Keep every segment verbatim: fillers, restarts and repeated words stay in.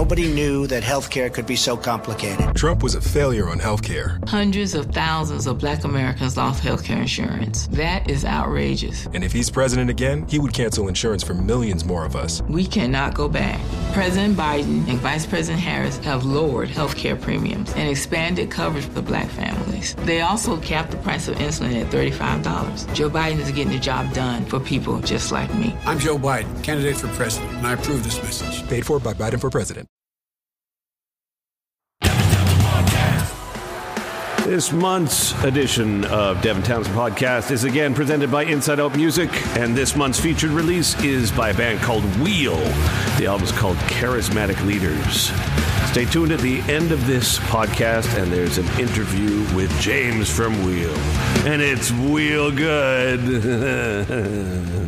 Nobody knew that healthcare could be so complicated. Trump was a failure on healthcare. Hundreds of thousands of black Americans lost healthcare insurance. That is outrageous. And if he's president again, he would cancel insurance for millions more of us. We cannot go back. President Biden and Vice President Harris have lowered healthcare premiums and expanded coverage for black families. They also capped the price of insulin at thirty-five dollars. Joe Biden is getting the job done for people just like me. I'm Joe Biden, candidate for president, and I approve this message. Paid for by Biden for president. This month's edition of Devin Townsend Podcast is again presented by Inside Out Music, and this month's featured release is by a band called Wheel. The album is called Charismatic Leaders. Stay tuned at the end of this podcast, and there's an interview with James from Wheel, and it's Wheel good.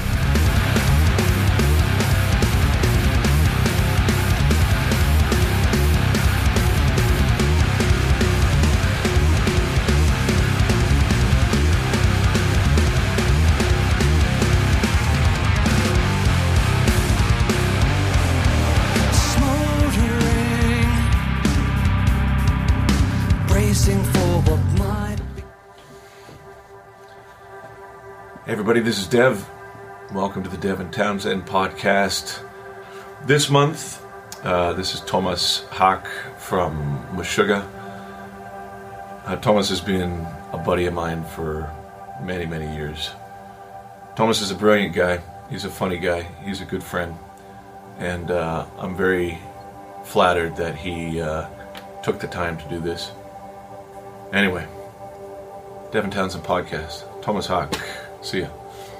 Hey everybody, this is Dev. Welcome to the Devin Townsend Podcast. This month, uh, this is Thomas Hack from Meshuggah. Uh, Thomas has been a buddy of mine for many, many years. Thomas is a brilliant guy. He's a funny guy. He's a good friend. And uh, I'm very flattered that he uh, took the time to do this. Anyway, Devin Townsend Podcast. Thomas Hack. See ya.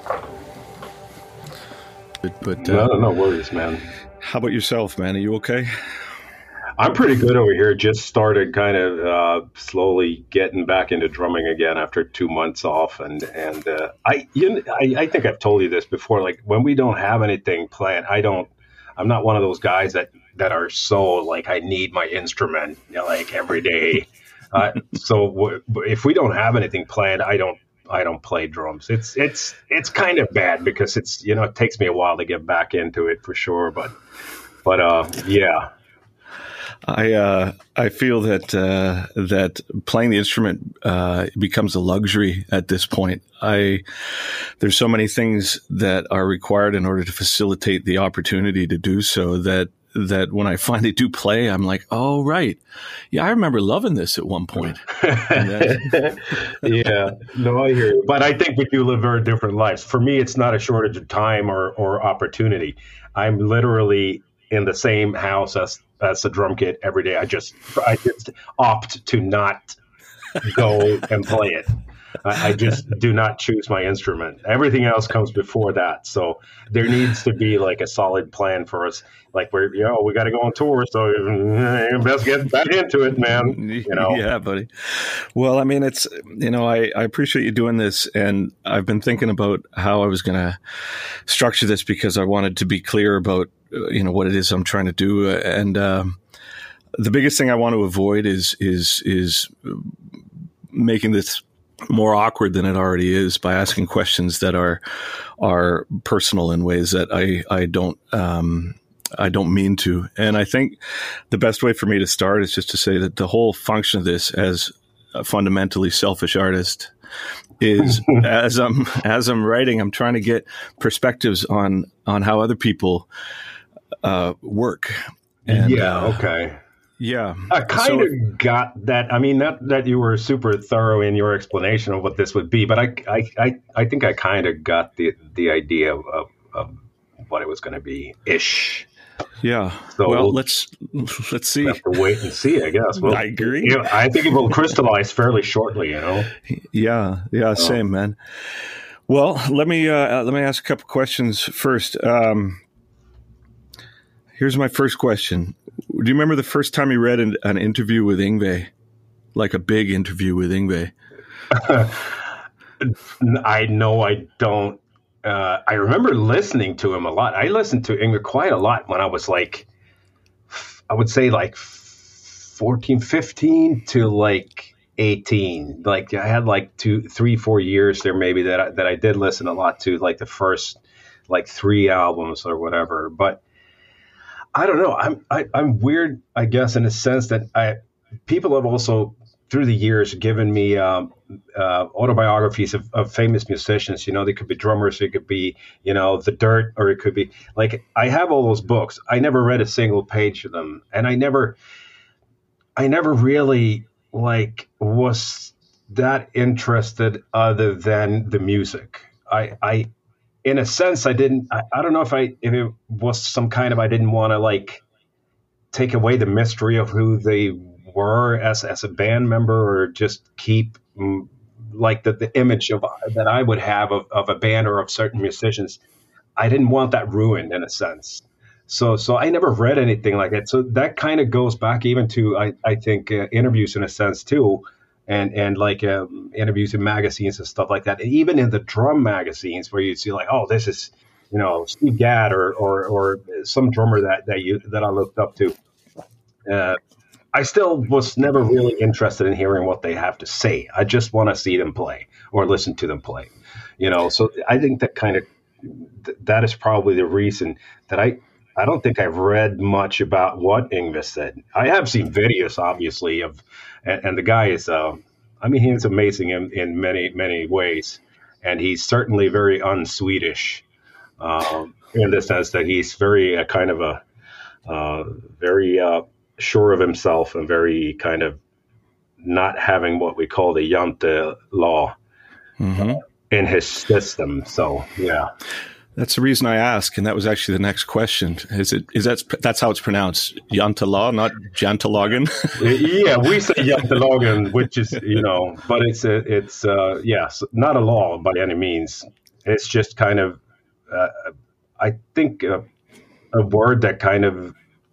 But, but uh, no, no worries, man. How about yourself, man? Are you okay? I'm pretty good over here. Just started kind of uh, slowly getting back into drumming again after two months off, and and uh, I, you know, I I think I've told you this before. Like when we don't have anything planned, I don't. I'm not one of those guys that that are so like I need my instrument, you know, like every day. Uh, so w- if we don't have anything planned, I don't. I don't play drums. It's it's it's kind of bad because it's you know it takes me a while to get back into it for sure. But but uh yeah, I uh, I feel that uh, that playing the instrument uh, becomes a luxury at this point. I there's so many things that are required in order to facilitate the opportunity to do so that. that when I finally do play, I'm like, oh, right. Yeah, I remember loving this at one point. Yeah, no, I hear you. But I think we do live very different lives. For me, it's not a shortage of time or, or opportunity. I'm literally in the same house as, as the drum kit every day. I just, I just opt to not go and play it. I, I just do not choose my instrument. Everything else comes before that. So there needs to be like a solid plan for us. Like we're, you know, we got to go on tour, so best get back into it, man. You know, yeah, buddy. Well, I mean, it's you know, I, I appreciate you doing this, and I've been thinking about how I was going to structure this because I wanted to be clear about you know what it is I'm trying to do, and um, the biggest thing I want to avoid is is is making this more awkward than it already is by asking questions that are are personal in ways that I I don't um, I don't mean to. And I think the best way for me to start is just to say that the whole function of this as a fundamentally selfish artist is as I'm as I'm writing, I'm trying to get perspectives on on how other people uh, work. And, yeah. uh, okay. Yeah. I kind so, of got that. I mean, not that you were super thorough in your explanation of what this would be, but I, I, I, I think I kind of got the, the idea of, of, of what it was going to be ish. Yeah. So well, we'll, let's let's see. Have to wait and see, I guess. Well, I agree. You know, I think it will crystallize fairly shortly. You know. Yeah. Yeah. Oh. Same, man. Well, let me uh, let me ask a couple questions first. Um, here's my first question. Do you remember the first time you read an, an interview with Yngwie, like a big interview with Yngwie? I know I don't. Uh, I remember listening to him a lot. I listened to Yngwie quite a lot when I was like, I would say like fourteen, fifteen to like eighteen. Like I had like two, three, four years there maybe that I, that I did listen a lot to, like the first like three albums or whatever. But I don't know. I'm I, I'm weird, I guess, in a sense that I people have also through the years given me um, uh, autobiographies of, of famous musicians. You know, they could be drummers, it could be, you know, The Dirt, or it could be like, I have all those books. I never read a single page of them. And I never, I never really like was that interested other than the music. I, I, in a sense, I didn't, I, I don't know if I, if it was some kind of, I didn't want to like take away the mystery of who they were as as a band member, or just keep mm, like the, the image of that I would have of, of a band or of certain musicians. I didn't want that ruined in a sense. So so I never read anything like that. So that kind of goes back even to, I, I think, uh, interviews in a sense too, and and like um, interviews in magazines and stuff like that. And even in the drum magazines where you see like, oh, this is, you know, Steve Gadd or or, or some drummer that, that you that I looked up to. Uh, I still was never really interested in hearing what they have to say. I just want to see them play or listen to them play, you know. So I think that kind of th- that is probably the reason that I I don't think I've read much about what Yngwie said. I have seen videos, obviously, of and, and the guy is uh, I mean, he is amazing in, in many many ways, and he's certainly very un-Swedish um, in the sense that he's very uh, kind of a uh, very uh, sure of himself and very kind of not having what we call the Jante law mm-hmm. uh, in his system. So, yeah. That's the reason I ask, and that was actually the next question. Is it is that that's how it's pronounced? Jante law, not Jantelagen? Yeah, we say Jantelagen, which is, you know, but it's a, it's uh, yes, not a law by any means. It's just kind of uh, I think uh, a word that kind of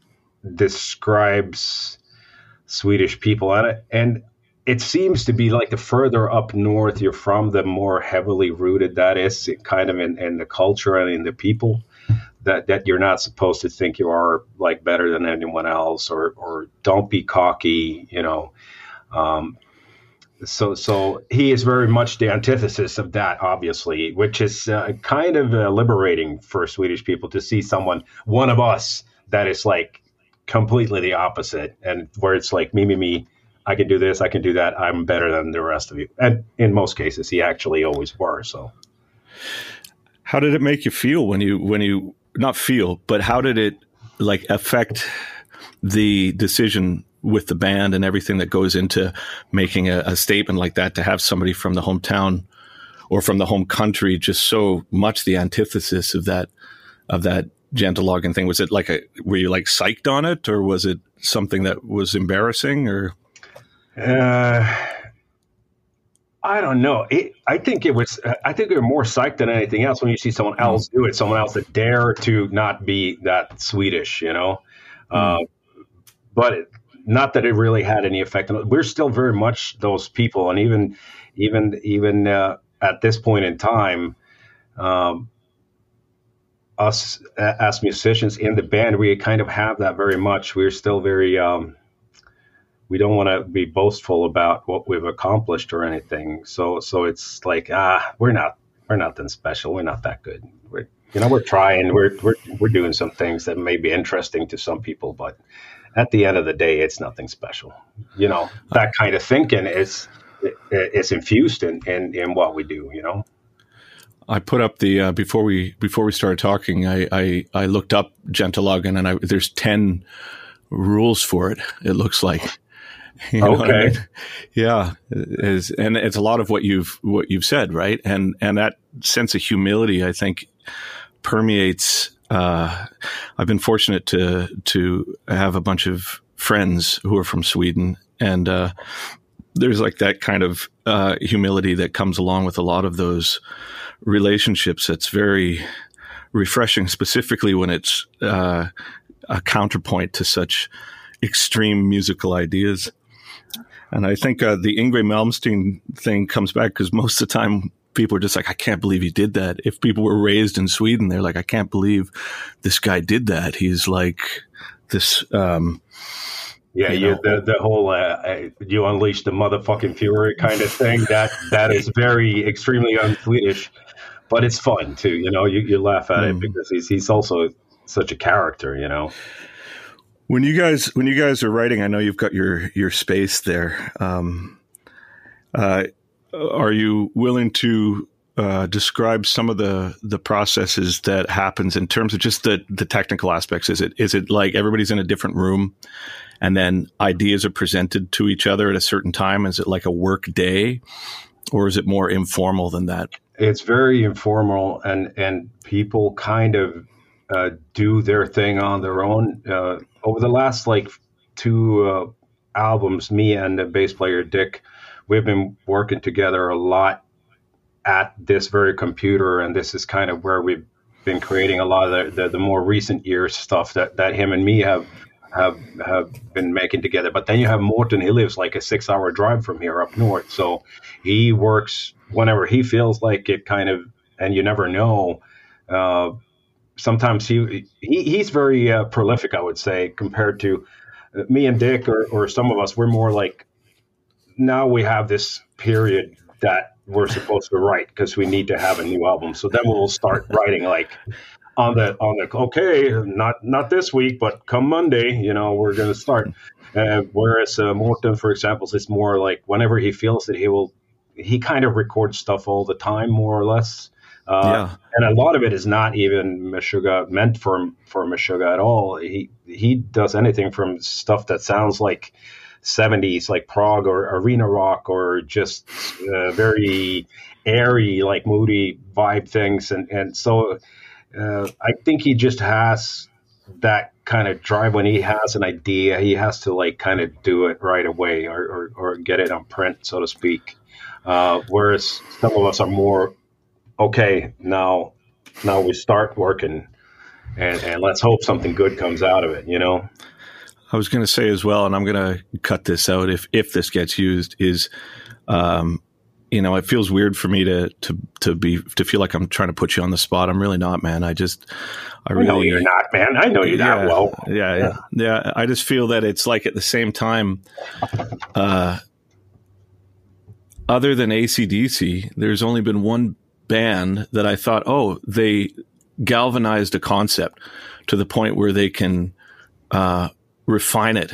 describes Swedish people, and it, and it seems to be like the further up north you're from, the more heavily rooted that is kind of in, in the culture and in the people, that, that you're not supposed to think you are like better than anyone else, or, or don't be cocky, you know. Um, so, so he is very much the antithesis of that, obviously, which is uh, kind of uh, liberating for Swedish people to see someone, one of us, that is like completely the opposite, and where it's like me, me, me, I can do this, I can do that, I'm better than the rest of you. And in most cases, he actually always were. So, how did it make you feel when you when you not feel, but how did it like affect the decision with the band and everything that goes into making a, a statement like that, to have somebody from the hometown or from the home country just so much the antithesis of that of that Jantelagen thing? Was it like a, were you like psyched on it, or was it something that was embarrassing, or? Uh, I don't know. It, I think it was, I think you're more psyched than anything else when you see someone else do it, someone else that dare to not be that Swedish, you know? Mm. Uh, but it, not that it really had any effect on it. We're still very much those people. And even, even, even, uh, at this point in time, um, us as musicians in the band, we kind of have that very much. We're still very, um, we don't want to be boastful about what we've accomplished or anything. So, so it's like, ah, we're not, we're not that special. We're not that good. We're, you know, we're trying, we're, we're, we're doing some things that may be interesting to some people, but at the end of the day, it's nothing special. You know, that kind of thinking is, it's infused in, in, in what we do, you know? I put up the uh, before we before we started talking. I I, I looked up Jantelagen, and I, there's ten rules for it. It looks like. You know okay. I mean? Yeah, it is, and it's a lot of what you've what you've said, right? And and that sense of humility, I think, permeates. Uh, I've been fortunate to to have a bunch of friends who are from Sweden, and uh, there's like that kind of uh, humility that comes along with a lot of those relationships. That's very refreshing, specifically when it's uh, a counterpoint to such extreme musical ideas. And I think uh, the Yngwie Malmsteen thing comes back because most of the time people are just like, I can't believe he did that. If people were raised in Sweden, they're like, I can't believe this guy did that. He's like this. Um, Yeah, you, the the whole uh, you unleash the motherfucking fury kind of thing. That that is very extremely un-Swedish, but it's fun too. You know, you, you laugh at mm. it because he's he's also such a character. You know. When you guys when you guys are writing, I know you've got your your space there. Um, uh, are you willing to uh, describe some of the the processes that happens in terms of just the the technical aspects? Is it is it like everybody's in a different room, and then ideas are presented to each other at a certain time? Is it like a work day, or is it more informal than that? It's very informal, and and people kind of uh, do their thing on their own. Uh, over the last like two uh, albums, me and the bass player Dick, we've been working together a lot at this very computer, and this is kind of where we've been creating a lot of the, the, the more recent years stuff that, that him and me have have have been making together. But then you have Morten. He lives like a six hour drive from here up north, so he works whenever he feels like it, kind of, and you never know. Uh, sometimes he, he he's very uh, prolific, I would say, compared to me and Dick or, or some of us. We're more like, now we have this period that we're supposed to write because we need to have a new album. So then we'll start writing like on the on the okay, not not this week, but come Monday, you know, we're going to start. Uh, whereas uh, Morten, for example, is more like whenever he feels that he will, he kind of records stuff all the time, more or less. Uh, yeah. And a lot of it is not even Meshuggah meant for for Meshuggah at all. He he does anything from stuff that sounds like seventies, like prog or arena rock, or just uh, very airy, like moody vibe things. And and so uh, I think he just has that kind of drive. When he has an idea, he has to like kind of do it right away, or or, or get it on print, so to speak. Uh, whereas some of us are more, okay, now now we start working, and, and let's hope something good comes out of it, you know? I was going to say as well, and I'm going to cut this out if, if this gets used, is, um, you know, it feels weird for me to, to, to be, to feel like I'm trying to put you on the spot. I'm really not, man. I just, I really. I know you're not, man. I know you yeah, that well. Yeah, yeah. Yeah. I just feel that it's like at the same time, uh, other than A C D C, there's only been one band that I thought, oh, they galvanized a concept to the point where they can, uh, refine it.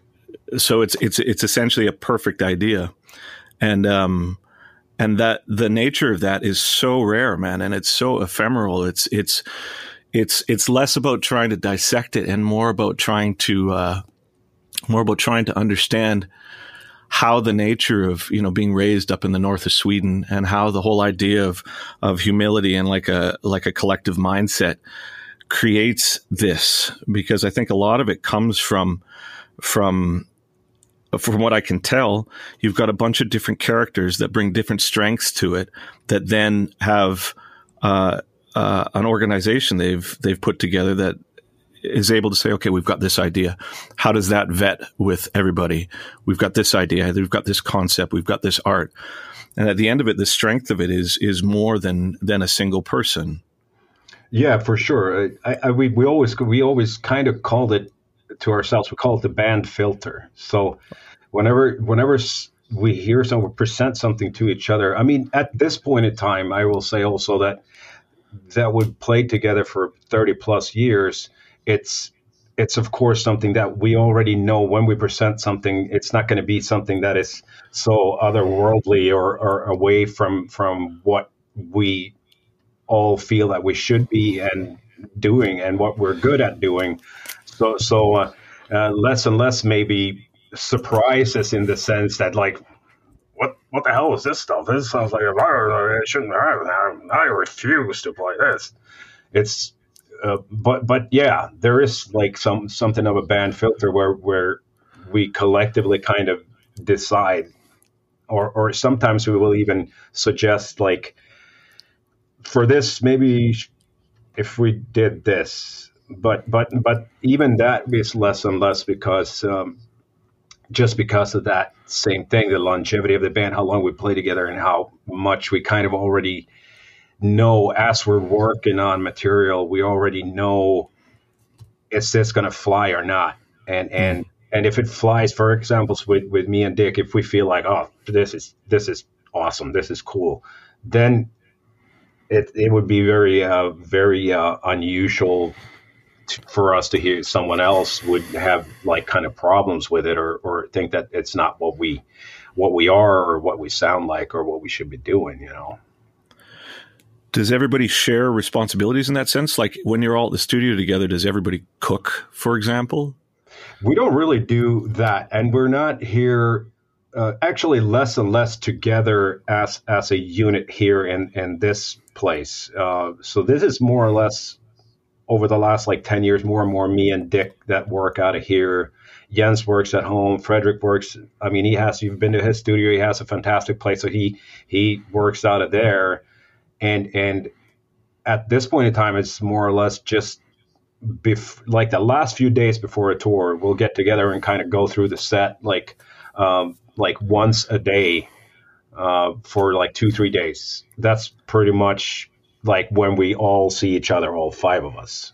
So it's it's it's essentially a perfect idea, and um and that the nature of that is so rare, man, and it's so ephemeral. It's it's it's it's less about trying to dissect it and more about trying to uh more about trying to understand how the nature of, you know, being raised up in the north of Sweden, and how the whole idea of of humility and like a like a collective mindset creates this, because I think a lot of it comes from, from, from what I can tell, you've got a bunch of different characters that bring different strengths to it, that then have uh, uh, an organization they've they've put together that is able to say, okay, we've got this idea. How does that vet with everybody? We've got this idea. We've got this concept. We've got this art, and at the end of it, the strength of it is is more than than a single person. Yeah, for sure. I, I, we we always we always kind of called it to ourselves. We call it the band filter. So whenever whenever we hear someone present something to each other, I mean, at this point in time, I will say also that that would play together for thirty plus years. It's it's of course something that we already know. When we present something, it's not going to be something that is so otherworldly or, or away from from what we all feel that we should be and doing and what we're good at doing. So, so uh, uh, less and less maybe surprises, in the sense that like, what what the hell is this stuff? This sounds like a I shouldn't. I, I refuse to play this. It's, uh, but but yeah, there is like some something of a band filter where where we collectively kind of decide, or or sometimes we will even suggest like, for this, maybe if we did this, but but but even that is less and less, because um, just because of that same thing, the longevity of the band, how long we play together, and how much we kind of already know as we're working on material. We already know, is this going to fly or not, and and and if it flies, for example, with with me and Dick, if we feel like, oh, this is this is awesome, this is cool, then It it would be very uh, very uh, unusual t- for us to hear someone else would have like kind of problems with it, or or think that it's not what we what we are or what we sound like or what we should be doing, you know. Does everybody share responsibilities in that sense? Like when you're all at the studio together, does everybody cook, for example? We don't really do that, and we're not here. Uh, actually, less and less together as as a unit here in in this place. Uh, so this is more or less over the last like ten years, more and more me and Dick that work out of here. Jens works at home. Frederick works. I mean, he has. You've been to his studio. He has a fantastic place, so he he works out of there. And and at this point in time, it's more or less just bef- like the last few days before a tour, we'll get together and kind of go through the set like um, like once a day uh, for like two, three days. That's pretty much like when we all see each other, all five of us.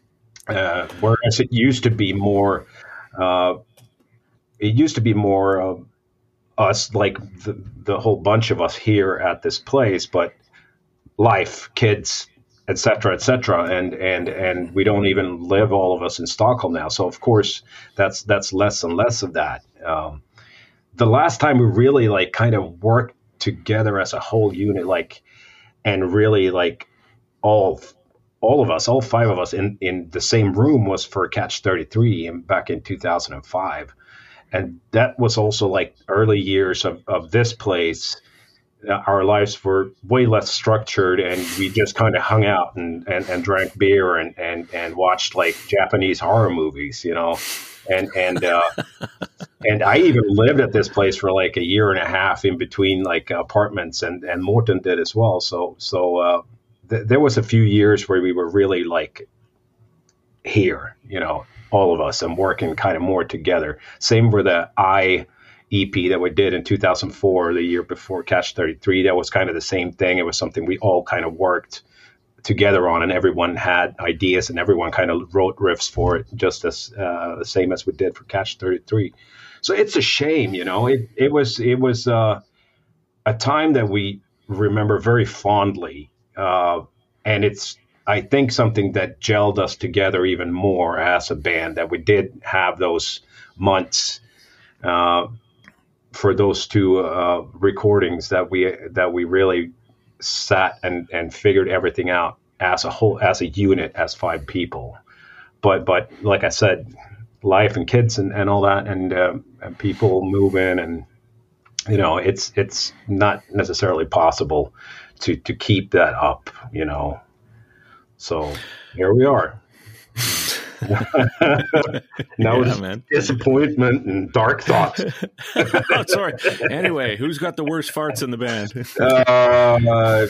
Uh, whereas it used to be more, uh, it used to be more uh, us, like the, the whole bunch of us here at this place, but life, kids, et cetera, et cetera. And, and, and we don't even live, all of us, in Stockholm now. So of course that's, that's less and less of that. Um, the last time we really like kind of worked together as a whole unit, like, and really like all, all of us, all five of us in, in the same room was for Catch thirty-three in, back in two thousand five. And that was also like early years of, of this place. Our lives were way less structured, and we just kind of hung out and, and, and drank beer and, and, and watched like Japanese horror movies, you know, and, and, uh, and I even lived at this place for like a year and a half in between like apartments, and, and Morten did as well. So, so, uh, th- there was a few years where we were really like here, you know, all of us, and working kind of more together. Same with the I E P that we did in two thousand four, the year before Catch thirty-three. That was kind of the same thing. It was something we all kind of worked together on, and everyone had ideas, and everyone kind of wrote riffs for it, just as uh, the same as we did for Catch thirty-three. So it's a shame, you know. It it was it was uh, a time that we remember very fondly, uh, and it's I think something that gelled us together even more as a band. That we did have those months. Uh, for those two uh, recordings that we that we really sat and, and figured everything out as a whole, as a unit, as five people. But but like I said, life and kids and, and all that, and, uh, and people move in, and you know it's it's not necessarily possible to to keep that up, you know. So here we are. Now yeah, it's man. Disappointment and dark thoughts. Oh, sorry. Anyway, who's got the worst farts in the band? uh,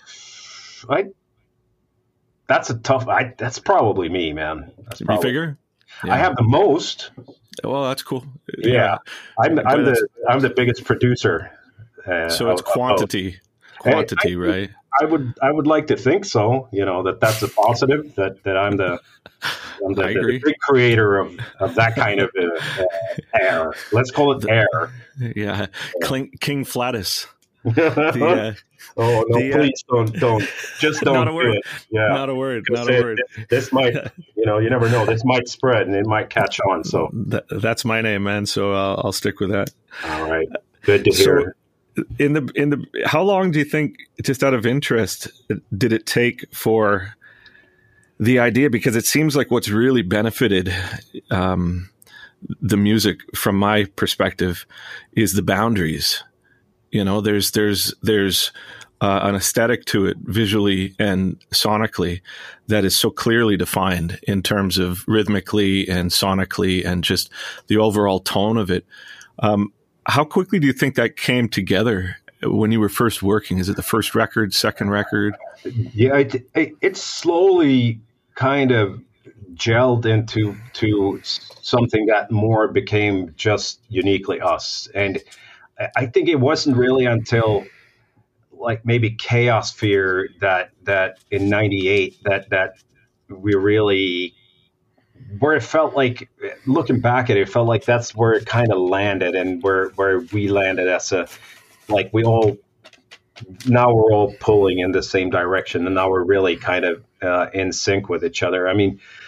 I. That's a tough. I. That's probably me, man. That's probably, you figure? Yeah. I have the most. Well, that's cool. Yeah, yeah. I'm. I'm the. I'm the biggest producer. Uh, so it's of, quantity. Of quantity, I, I, right? I would. I would like to think so. You know that that's a positive. That that I'm the. I'm the, the, the big creator of, of that kind of uh, uh, air. Let's call it air. Yeah, King, King Flatus. the, uh, oh no! the, please uh, don't, don't, just don't not a do word. it. Yeah, not a word. Not a it, word. This might, you know, you never know. This might spread and it might catch on. So that, that's my name, man. So I'll, I'll stick with that. All right, good to so, hear. In the in the, how long do you think, just out of interest, did it take for the idea? Because it seems like what's really benefited um, the music, from my perspective, is the boundaries. You know, there's there's there's uh, an aesthetic to it, visually and sonically, that is so clearly defined in terms of rhythmically and sonically, and just the overall tone of it. Um, how quickly do you think that came together when you were first working? Is it the first record, second record? Yeah, it, it, it slowly kind of gelled into to something that more became just uniquely us. And I think it wasn't really until like maybe Chaosphere that that in ninety-eight that that we really, where it felt like, looking back at it, it felt like that's where it kind of landed, and where where we landed as a, like we all, now we're all pulling in the same direction, and now we're really kind of uh, in sync with each other. I mean,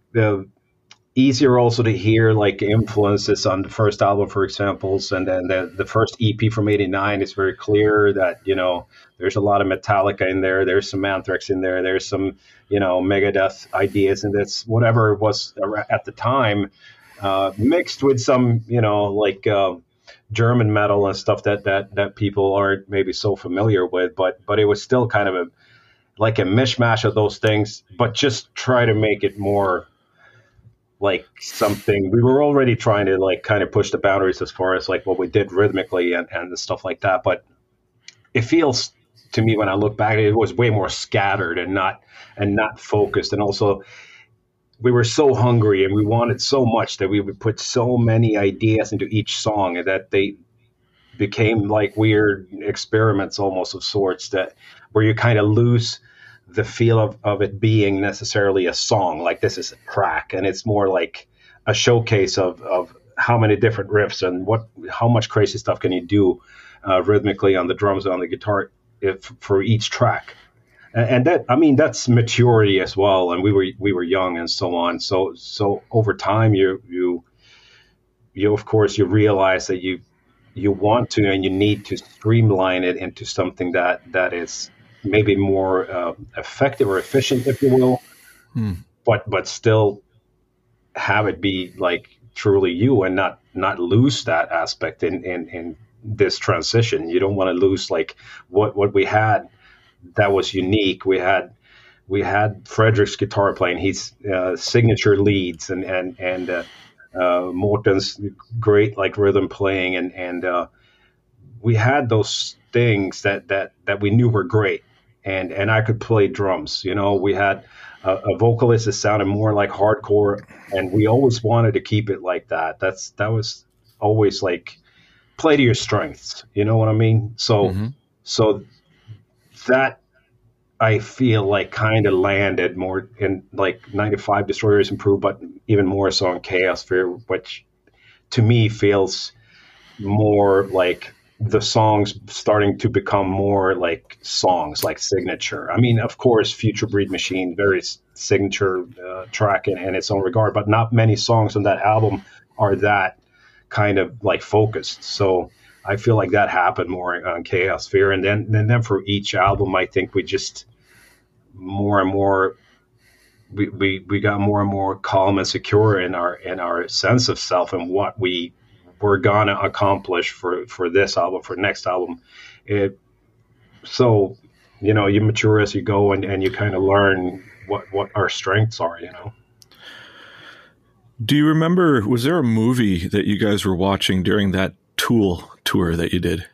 the easier also to hear like influences on the first album, for examples, and then the, the first E P from eighty-nine is very clear that, you know, there's a lot of Metallica in there, there's some Anthrax in there, there's some, you know, Megadeth ideas, and it's whatever was at the time, uh, mixed with some, you know, like uh, German metal and stuff that, that that people aren't maybe so familiar with, but but it was still kind of a like a mishmash of those things, but just try to make it more like something. We were already trying to like kind of push the boundaries as far as like what we did rhythmically and, and the stuff like that. But it feels to me when I look back, it was way more scattered and not and not focused. And also we were so hungry and we wanted so much that we would put so many ideas into each song, and that they became like weird experiments almost of sorts, that where you kind of lose the feel of, of it being necessarily a song, like this is a track, and it's more like a showcase of, of how many different riffs and what how much crazy stuff can you do uh, rhythmically on the drums and on the guitar if, for each track. And, and that, I mean, that's maturity as well. And we were we were young and so on. So so over time, you you you of course you realize that you you want to and you need to streamline it into something that that is maybe more uh, effective or efficient, if you will, hmm. but but still have it be like truly you, and not not lose that aspect in, in, in this transition. You don't want to lose like what, what we had that was unique. We had we had Fredrik's guitar playing, his uh, signature leads, and and and uh, uh, Morten's great like rhythm playing, and and uh, we had those things that that that we knew were great. And and I could play drums. You know, we had a, a vocalist that sounded more like hardcore, and we always wanted to keep it like that. That's that was always like play to your strengths. You know what I mean? So mm-hmm. so that I feel like kind of landed more in like ninety-five Destroyers Improved, but even more so in Chaos Fear, which to me feels more like the songs starting to become more like songs, like signature. I mean, of course, Future Breed Machine, very signature uh, track in, in its own regard, but not many songs on that album are that kind of like focused. So I feel like that happened more on Chaos Fear. And then, and then for each album, I think we just more and more, we, we, we got more and more calm and secure in our, in our sense of self and what we we're gonna accomplish for, for this album, for next album. It, so, you know, you mature as you go, and, and you kind of learn what, what our strengths are, you know. Do you remember, was there a movie that you guys were watching during that Tool tour that you did?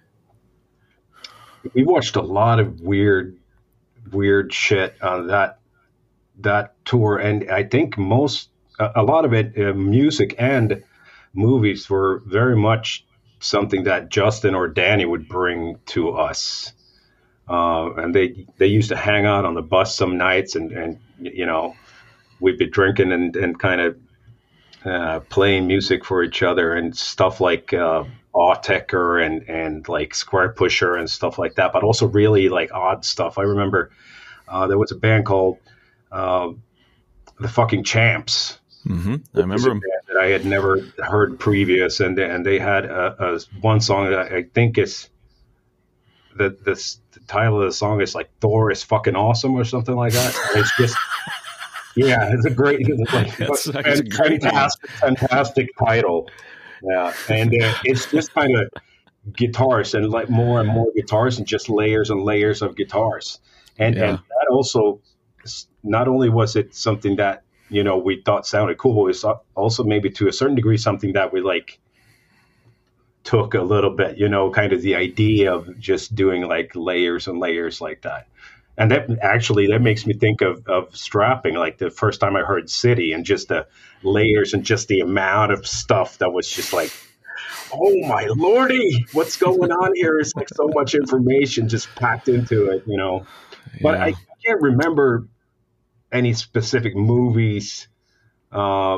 We watched a lot of weird, weird shit on that, that tour. And I think most, a, a lot of it, uh, music and movies were very much something that Justin or Danny would bring to us. Uh, and they they used to hang out on the bus some nights, and, and you know, we'd be drinking and, and kind of uh, playing music for each other and stuff like uh, Autechre and, and like Square Pusher and stuff like that, but also really like odd stuff. I remember uh, there was a band called uh, The Fucking Champs. Mm-hmm. I remember them. That I had never heard previous, and and they had a, a one song that I think is the this the title of the song is like Thor is fucking awesome or something like that. It's just yeah, it's a great, it's like, That's, a, that's a great fantastic, fantastic title. Yeah, and uh, it's just kind of guitars and like more and more guitars and just layers and layers of guitars, and yeah. and that also not only was it something that, you know, we thought sounded cool, but it's also maybe to a certain degree something that we like took a little bit, you know, kind of the idea of just doing like layers and layers like that. And that actually, that makes me think of, of strapping, like the first time I heard City, and just the layers and just the amount of stuff that was just like, oh my lordy, what's going on here? It's like so much information just packed into it, you know. Yeah. But I can't remember any specific movies. Uh,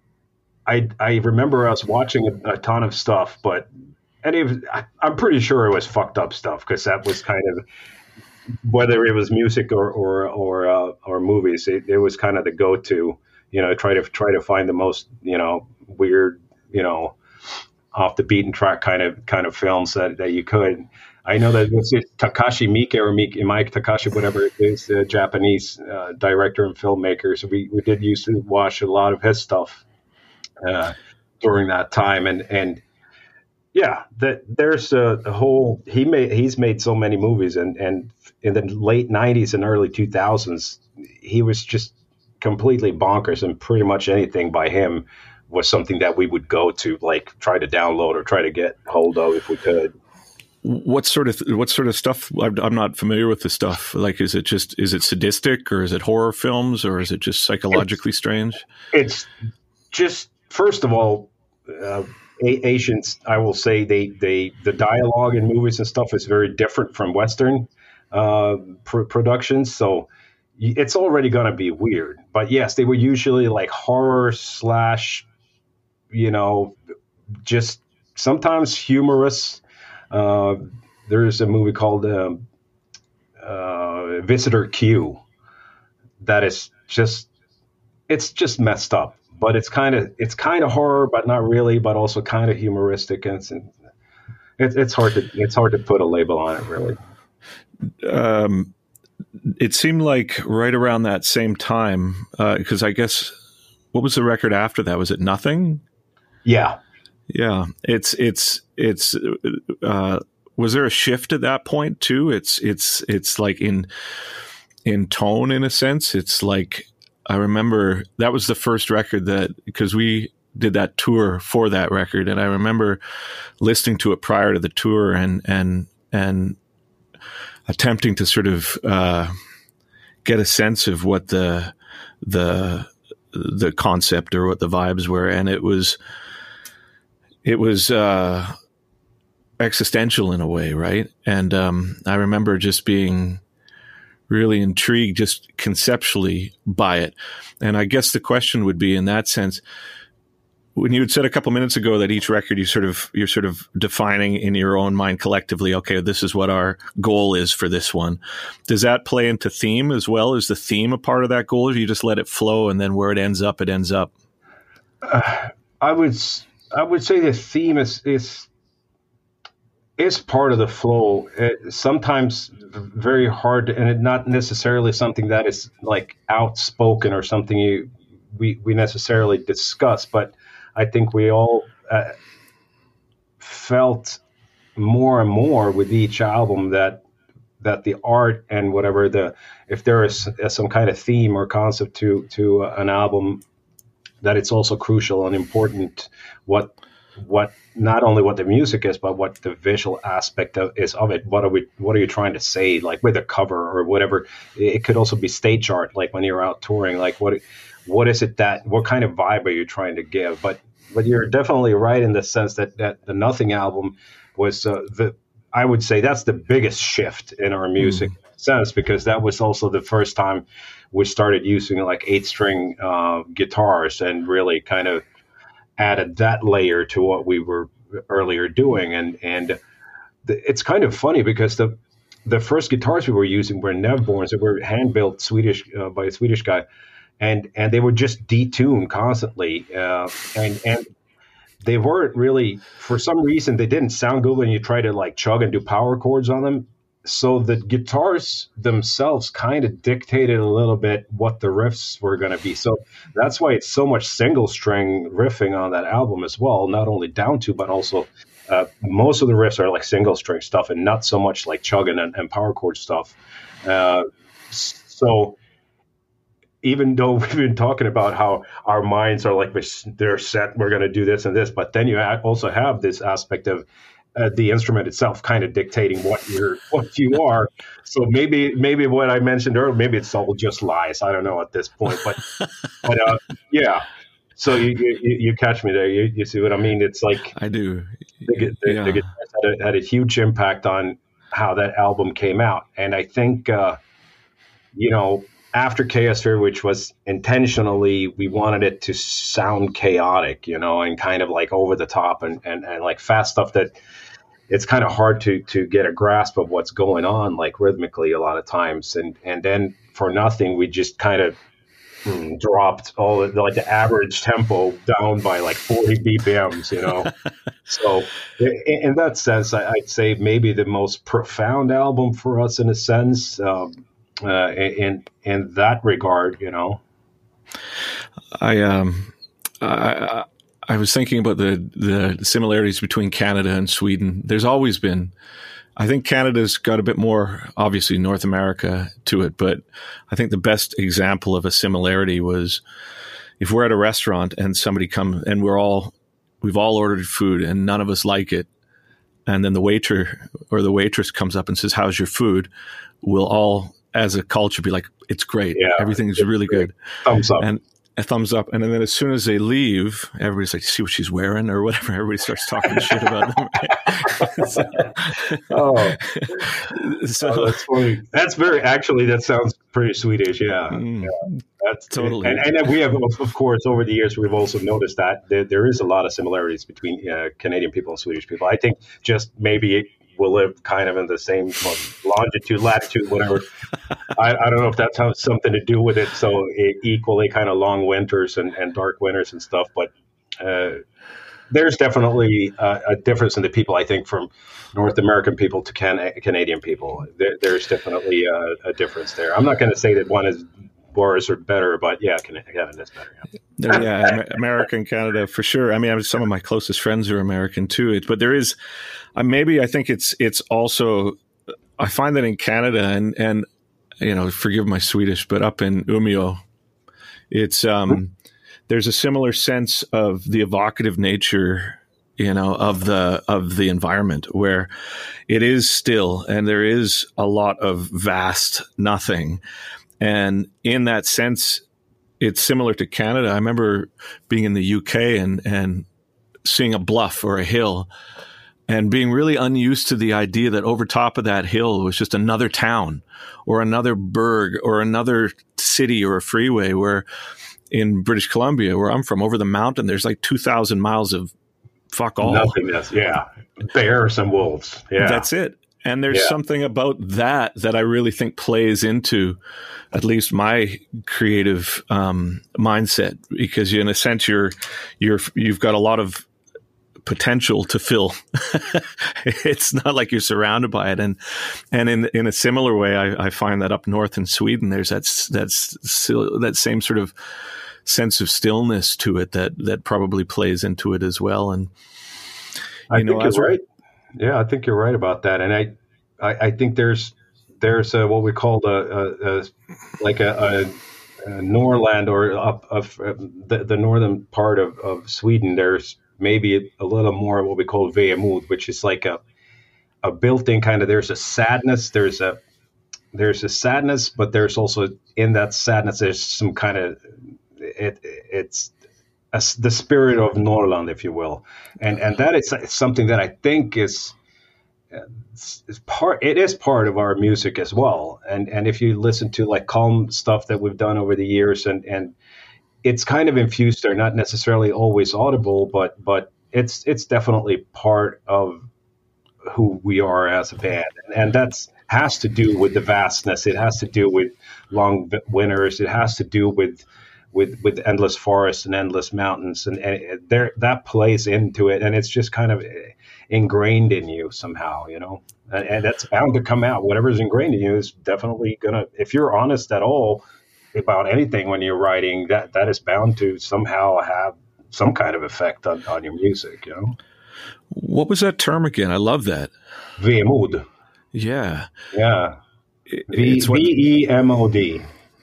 I I remember us watching a, a ton of stuff, but any of I, I'm pretty sure it was fucked up stuff, because that was kind of, whether it was music or or or uh, or movies, it, it was kind of the go-to. you know, try to try to find the most, you know, weird, you know, off the beaten track kind of kind of films that, that you could. I know that it's Takashi Miike or Miike, Mike Takashi, whatever it is, a Japanese uh, director and filmmaker. So we, we did used to watch a lot of his stuff uh, during that time, and and yeah, that there's a, a whole he made he's made so many movies, and and in the late nineties and early two thousands, he was just completely bonkers, and pretty much anything by him was something that we would go to, like try to download or try to get hold of if we could. What sort of what sort of stuff? I'm, I'm not familiar with the stuff. Like, is it just is it sadistic, or is it horror films, or is it just psychologically it's, strange? It's just, first of all, uh, Asians, I will say, they they the dialogue in movies and stuff is very different from Western uh, pr- productions, so it's already going to be weird. But yes, they were usually like horror slash, you know, just sometimes humorous. Uh, there's a movie called um, uh, Visitor Q that is just, it's just messed up, but it's kind of it's kind of horror, but not really, but also kind of humoristic, and it's, it's it's hard to it's hard to put a label on it, really. Um, it seemed like right around that same time, because uh, I guess what was the record after that? Was it Nothing? Yeah. Yeah, it's it's it's. Uh, was there a shift at that point too? It's it's it's like in in tone, in a sense. It's like, I remember that was the first record that, because we did that tour for that record, and I remember listening to it prior to the tour and and and attempting to sort of uh, get a sense of what the the the concept or what the vibes were, and it was. It was uh, existential in a way, right? And um, I remember just being really intrigued, just conceptually, by it. And I guess the question would be, in that sense, when you had said a couple minutes ago that each record you sort of you're sort of defining in your own mind collectively, okay, this is what our goal is for this one. Does that play into theme as well? Is the theme a part of that goal, or do you just let it flow and then where it ends up, it ends up? Uh, I would. I would say the theme is is is part of the flow. It, sometimes very hard, and it not necessarily something that is like outspoken or something you we we necessarily discuss. But I think we all uh, felt more and more with each album that that the art and whatever the if there is some kind of theme or concept to to an album, that it's also crucial and important what what not only what the music is, but what the visual aspect of, is of it. What are we what are you trying to say, like with a cover or whatever? It could also be stage art, like when you're out touring, like what what is it that what kind of vibe are you trying to give? But but you're definitely right in the sense that, that the Nothing album was uh, the I would say that's the biggest shift in our music mm. sense, because that was also the first time we started using like eight string uh, guitars and really kind of added that layer to what we were earlier doing. And, and the, it's kind of funny because the, the first guitars we were using were Nevborns that were hand built Swedish uh, by a Swedish guy. And, and they were just detuned constantly. Uh, and, and they weren't really, for some reason, they didn't sound good when you try to like chug and do power chords on them. So the guitars themselves kind of dictated a little bit what the riffs were going to be. So that's why it's so much single string riffing on that album as well, not only down to, but also uh, most of the riffs are like single string stuff and not so much like chugging and, and power chord stuff. Uh, so even though we've been talking about how our minds are like, they're set, we're going to do this and this, but then you also have this aspect of Uh, the instrument itself kind of dictating what you're, what you are. So maybe, maybe what I mentioned earlier, maybe it's all just lies. I don't know at this point, but, but uh, yeah. So you, you you catch me there. You, you see what I mean? It's like I do. The, the, yeah. the guitars had a, had a huge impact on how that album came out, and I think uh, you know, after Chaosphere, which was intentionally, we wanted it to sound chaotic, you know, and kind of like over the top and and, and like fast stuff that. It's kind of hard to to get a grasp of what's going on, like rhythmically a lot of times. And and then for Nothing, we just kind of mm, dropped all the, like the average tempo down by like forty B P Ms, you know. So in, in that sense, I, I'd say maybe the most profound album for us in a sense, um, uh, in in that regard, you know. I um I I was thinking about the the similarities between Canada and Sweden. There's always been. I think Canada's got a bit more, obviously, North America to it, but I think the best example of a similarity was if we're at a restaurant and somebody comes and we're all, we've all ordered food and none of us like it, and then the waiter or the waitress comes up and says, "How's your food?" We'll all, as a culture, be like, "It's great. Yeah, Everything's really great. good." Thumbs up. And a thumbs up. And then as soon as they leave, everybody's like, "See what she's wearing," or whatever. Everybody starts talking shit about them. Right? so, oh, so oh, that's funny. That's very, actually, that sounds pretty Swedish. Yeah. Mm, yeah. That's totally. And, and we have, of course, over the years, we've also noticed that there, there is a lot of similarities between uh, Canadian people and Swedish people. I think just maybe we'll live kind of in the same longitude, latitude, whatever. I, I don't know if that has something to do with it. So it equally kind of long winters and, and dark winters and stuff. But uh, there's definitely a, a difference in the people, I think, from North American people to can, Canadian people. There, there's definitely a, a difference there. I'm not going to say that one is worse or better, but yeah, Canada is better. Yeah, yeah America and Canada for sure. I mean, some of my closest friends are American too. But there is, uh, maybe I think it's it's also, I find that in Canada and and you know, forgive my Swedish, but up in Umeå, it's um, mm-hmm. there's a similar sense of the evocative nature, you know, of the of the environment where it is still and there is a lot of vast nothing. And in that sense, it's similar to Canada. I remember being in the U K and, and seeing a bluff or a hill and being really unused to the idea that over top of that hill was just another town or another burg or another city or a freeway, where in British Columbia, where I'm from, over the mountain, there's like two thousand miles of fuck all. Nothingness, yeah. Bears and wolves. Yeah. That's it. And there's yeah. something about that that I really think plays into at least my creative um, mindset, because in a sense you're you're you've got a lot of potential to fill. It's not like you're surrounded by it, and and in in a similar way, I, I find that up north in Sweden, there's that that's that same sort of sense of stillness to it that that probably plays into it as well. And I know, think you're right. Yeah, I think you're right about that, and I, I, I think there's there's a, what we call a, a, a like a, a, a Norrland or up of the, the northern part of, of Sweden. There's maybe a little more what we call vemod, which is like a a built-in kind of. There's a sadness. There's a there's a sadness, but there's also in that sadness there's some kind of it it's. As the spirit of Norrland, if you will, and and that is something that I think is, is part. It is part of our music as well. And and if you listen to like calm stuff that we've done over the years, and and it's kind of infused there, not necessarily always audible, but but it's it's definitely part of who we are as a band, and, and that's has to do with the vastness. It has to do with long winters. It has to do with with with endless forests and endless mountains, and, and there that plays into it, and it's just kind of ingrained in you somehow, you know, and, and that's bound to come out. Whatever's ingrained in you is definitely gonna, if you're honest at all about anything when you're writing, that that is bound to somehow have some kind of effect on, on your music, you know. What was that term again? I love that. Vemod. Yeah. Yeah. V E M O D.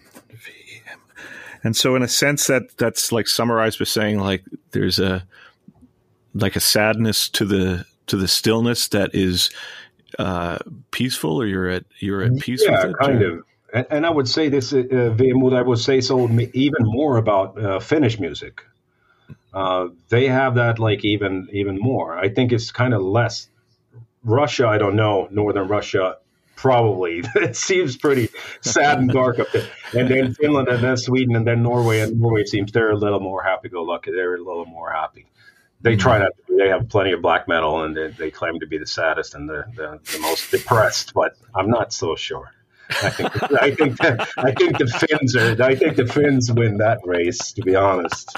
And so in a sense that that's like summarized by saying like there's a like a sadness to the to the stillness that is uh, peaceful, or you're at you're at peace yeah, with it. kind or? of. And, and I would say this uh, Vemod, I would say so even more about uh, Finnish music. Uh, they have that like even even more. I think it's kind of less. Russia, I don't know. Northern Russia. Probably. It seems pretty sad and dark up there. And then Finland, and then Sweden, and then Norway. And Norway seems they're a little more happy-go-lucky. They're a little more happy. They mm-hmm. try not to. They have plenty of black metal, and they, they claim to be the saddest and the, the, the most depressed. But I'm not so sure. I think I think that, I think the Finns are I think the Finns win that race, to be honest.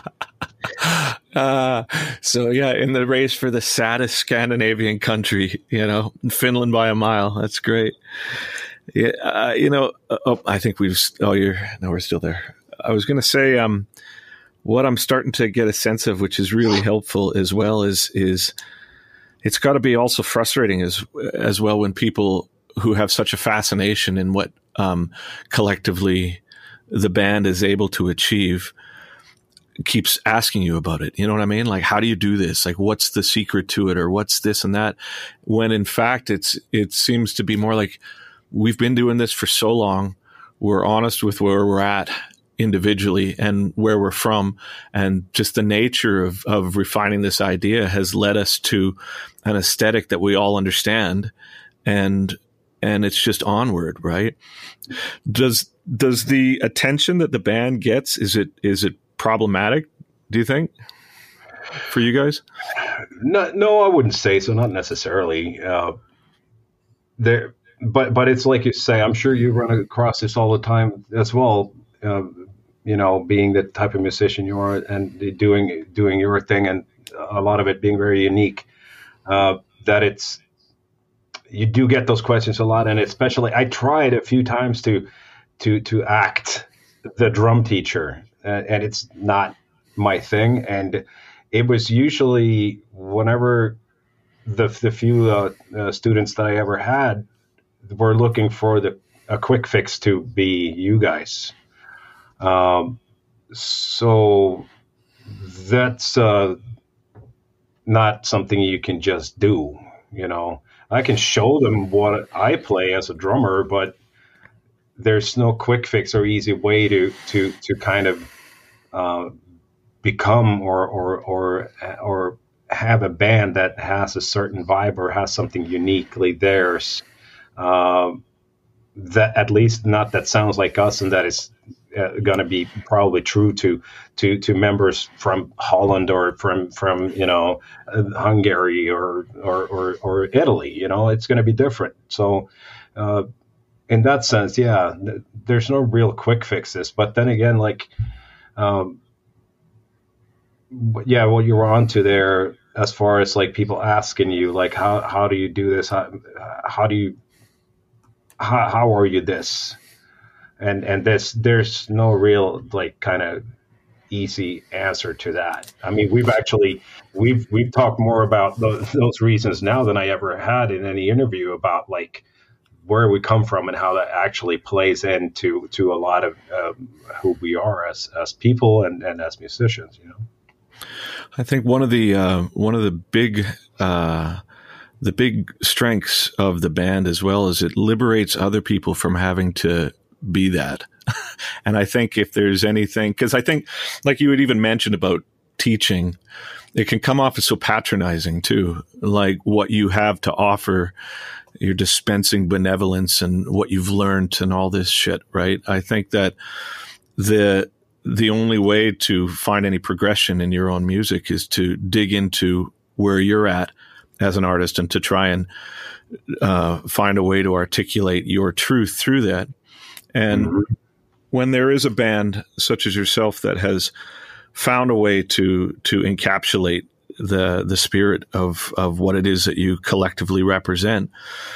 Uh, so yeah, in the race for the saddest Scandinavian country, you know, Finland by a mile. That's great. Yeah, uh, you know, uh, oh, I think we've. Oh, you're no, we're still there. I was going to say, um, what I'm starting to get a sense of, which is really helpful as well, is is it's got to be also frustrating as as well when people who have such a fascination in what um, collectively the band is able to achieve keeps asking you about it. You know what I mean? Like, how do you do this? Like, what's the secret to it, or what's this and that? When in fact, it's it seems to be more like, we've been doing this for so long. We're honest with where we're at individually and where we're from. And just the nature of, of refining this idea has led us to an aesthetic that we all understand. And, and it's just onward, right? Does, does the attention that the band gets, is it, is it problematic, do you think, for you guys? No, no, I wouldn't say so. Not necessarily. Uh, there, But but it's like you say, I'm sure you run across this all the time as well. Uh, you know, being the type of musician you are and doing doing your thing, and a lot of it being very unique. Uh, that it's you do get those questions a lot, and especially I tried a few times to to to act the drum teacher, uh, and it's not my thing. And it was usually whenever the the few uh, uh, students that I ever had were looking for the a quick fix to be you guys. Um, so that's uh, not something you can just do. You know, I can show them what I play as a drummer, but there's no quick fix or easy way to to to kind of uh, become or or or or have a band that has a certain vibe or has something uniquely theirs. Um, that at least not that sounds like us, and that is uh, going to be probably true to to to members from Holland or from from you know uh, Hungary or, or or or Italy. You know, it's going to be different. So uh, in that sense, yeah, th- there's no real quick fixes. But then again, like um, yeah, what you were onto there as far as like people asking you like how how do you do this? How how do you How, how are you this? And and this there's no real like kind of easy answer to that. I mean, we've actually we've we've talked more about those, those reasons now than I ever had in any interview about like where we come from and how that actually plays into to a lot of um, who we are as as people and, and as musicians. You know, I think one of the uh, one of the big. Uh, The big strengths of the band as well is it liberates other people from having to be that. And I think if there's anything, because I think, like you had even mentioned about teaching, it can come off as so patronizing too, like what you have to offer, you're dispensing benevolence and what you've learned and all this shit, right? I think that the the only way to find any progression in your own music is to dig into where you're at as an artist and to try and uh, find a way to articulate your truth through that. And mm-hmm. when there is a band such as yourself that has found a way to to encapsulate the the spirit of of what it is that you collectively represent,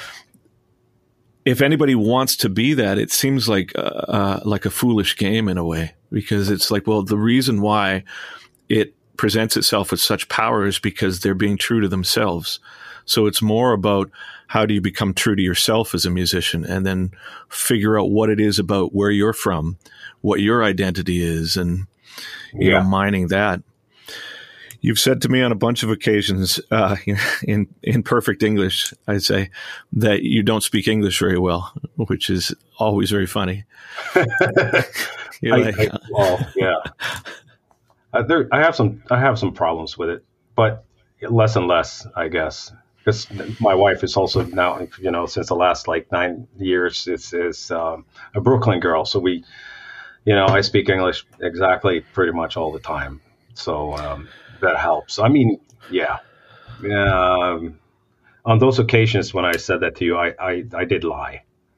if anybody wants to be that, it seems like uh, uh, like a foolish game in a way, because it's like, well, the reason why it presents itself with such power is because they're being true to themselves. So it's more about how do you become true to yourself as a musician, and then figure out what it is about where you're from, what your identity is, and you yeah. know, mining that. You've said to me on a bunch of occasions, uh, in in perfect English, I'd say, that you don't speak English very well, which is always very funny. You're I, like, I, well, yeah. Uh, there, I have some, I have some problems with it, but less and less, I guess, because my wife is also now, you know, since the last like nine years, is is um, a Brooklyn girl, so we, you know, I speak English exactly pretty much all the time, so um, that helps. I mean, yeah, um, on those occasions when I said that to you, I, I, I did lie,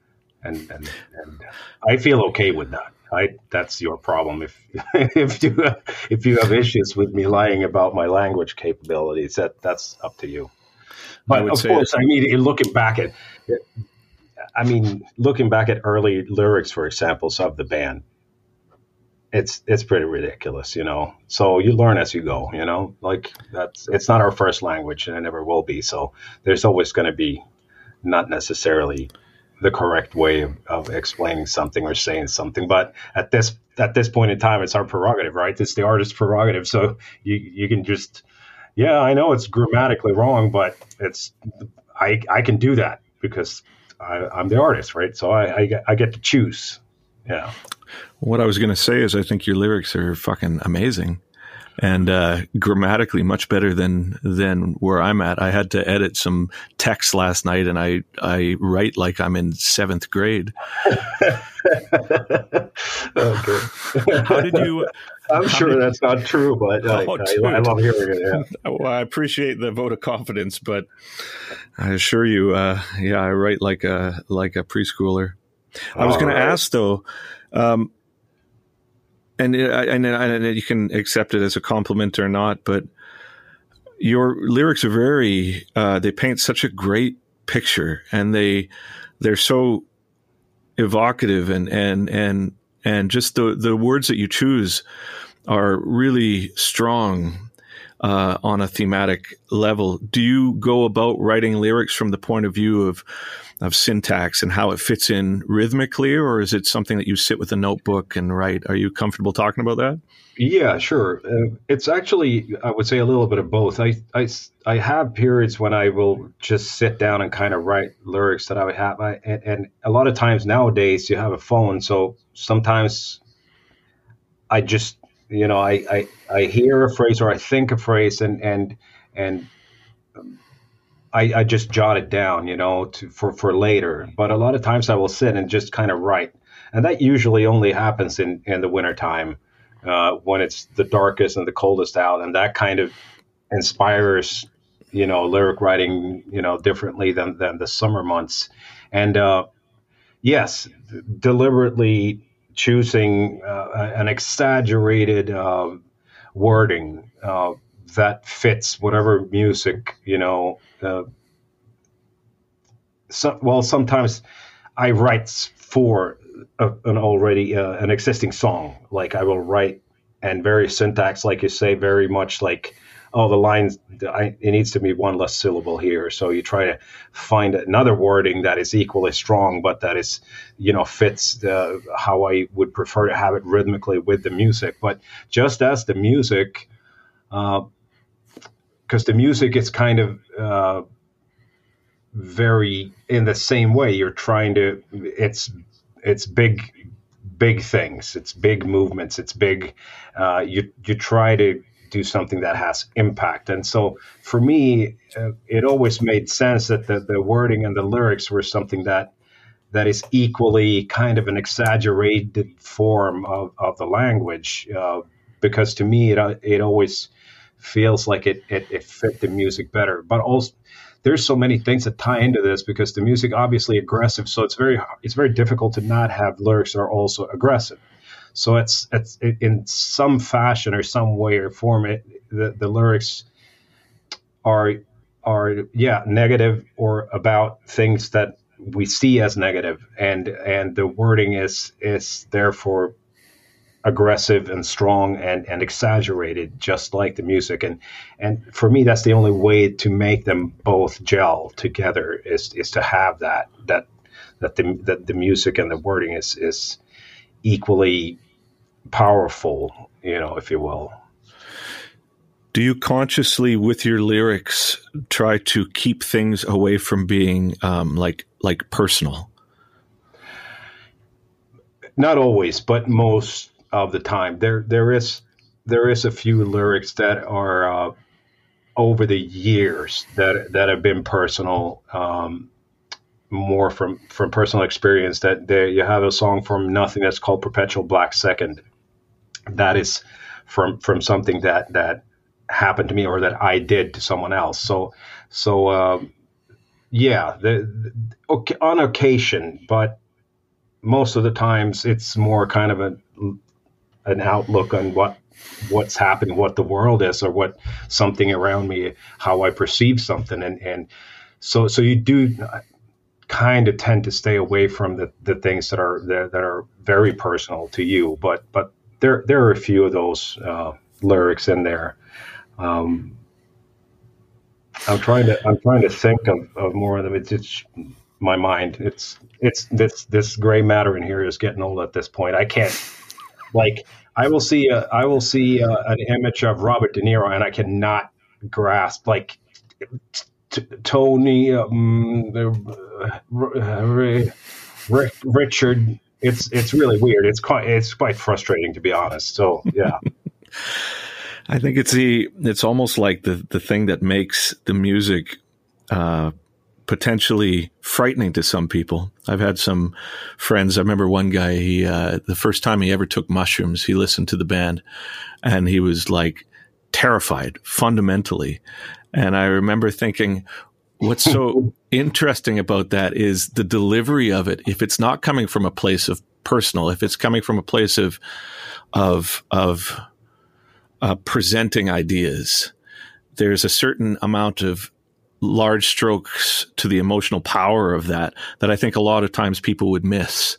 and and, and I feel okay with that. I that's your problem if if you if you have issues with me lying about my language capabilities. That that's up to you. But of course, I mean, looking back at, I mean, looking back at early lyrics, for examples of the band, it's it's pretty ridiculous, you know. So you learn as you go, you know. Like that's it's not our first language, and it never will be. So there's always going to be not necessarily the correct way of, of explaining something or saying something, but at this at this point in time, it's our prerogative, right? It's the artist's prerogative. So you you can just, yeah, I know it's grammatically wrong, but it's I I can do that because I, I'm the artist, right? So I, I get I get to choose. Yeah. What I was going to say is, I think your lyrics are fucking amazing. And uh, grammatically much better than than where I'm at. I had to edit some text last night, and I, I write like I'm in seventh grade. Okay. How did you? I'm sure did, that's not true, but I, oh, I, I love hearing it. Yeah. Well, I appreciate the vote of confidence, but I assure you, uh, yeah, I write like a like a preschooler. I was going right. to ask though. Um, And, and and you can accept it as a compliment or not, but your lyrics are very, uh, they paint such a great picture, and they, they're so evocative, and, and, and, and just the, the words that you choose are really strong, uh, on a thematic level. Do you go about writing lyrics from the point of view of, of syntax and how it fits in rhythmically, or is it something that you sit with a notebook and write? Are you comfortable talking about that? Yeah, sure. Uh, it's actually, I would say, a little bit of both. I, I, I have periods when I will just sit down and kind of write lyrics that I would have. I, and, and a lot of times nowadays you have a phone. So sometimes I just, you know, I, I, I hear a phrase or I think a phrase and, and, and, um, I, I just jot it down, you know, to, for, for later. But a lot of times I will sit and just kind of write. And that usually only happens in, in the wintertime, uh, when it's the darkest and the coldest out. And that kind of inspires, you know, lyric writing, you know, differently than, than the summer months. And uh, yes, deliberately choosing uh, an exaggerated uh, wording uh, that fits whatever music, you know. Uh, so, well, sometimes I write for a, an already uh, an existing song. Like I will write, and very syntax, like you say, very much like, oh, the lines, I, it needs to be one less syllable here. So you try to find another wording that is equally strong, but that is, you know, fits the, how I would prefer to have it rhythmically with the music. But just as the music, uh, because the music is kind of uh, very in the same way. You're trying to, it's it's big, big things. It's big movements. It's big. Uh, you you try to do something that has impact. And so for me, uh, it always made sense that the, the wording and the lyrics were something that that is equally kind of an exaggerated form of, of the language. Uh, because to me, it it always feels like it, it it fit the music better. But also there's so many things that tie into this, because the music obviously aggressive, so it's very it's very difficult to not have lyrics that are also aggressive. So it's it's it, in some fashion or some way or form, it the, the lyrics are are yeah negative or about things that we see as negative, and and the wording is is therefore aggressive and strong and, and exaggerated, just like the music. And and for me, that's the only way to make them both gel together is is to have that that that the that the music and the wording is is equally powerful, you know, if you will. Do you consciously, with your lyrics, try to keep things away from being um, like like personal? Not always, but most of the time. There there is there is a few lyrics that are uh, over the years that that have been personal, um, more from from personal experience. That there you have a song from Nothing that's called Perpetual Black Second. That is from from something that that happened to me or that I did to someone else. So so um, yeah, the, the, on occasion, but most of the times it's more kind of a an outlook on what what's happening, what the world is, or what something around me, how I perceive something, and and so so you do kind of tend to stay away from the, the things that are that, that are very personal to you. But but there there are a few of those uh, lyrics in there. Um, I'm trying to I'm trying to think of, of more of them. It's, it's my mind. It's it's this this gray matter in here is getting old at this point. I can't like I will see a, I will see a, an image of Robert De Niro and I cannot grasp like t- Tony um, uh, Richard. It's it's really weird. It's quite it's quite frustrating, to be honest. So yeah. I think it's the it's almost like the, the thing that makes the music uh, potentially frightening to some people. I've had some friends. I remember one guy. He uh, the first time he ever took mushrooms, he listened to the band, and he was like terrified fundamentally. And I remember thinking, what's so interesting about that is the delivery of it. If it's not coming from a place of personal, if it's coming from a place of of of Uh, presenting ideas, there's a certain amount of large strokes to the emotional power of that that I think a lot of times people would miss.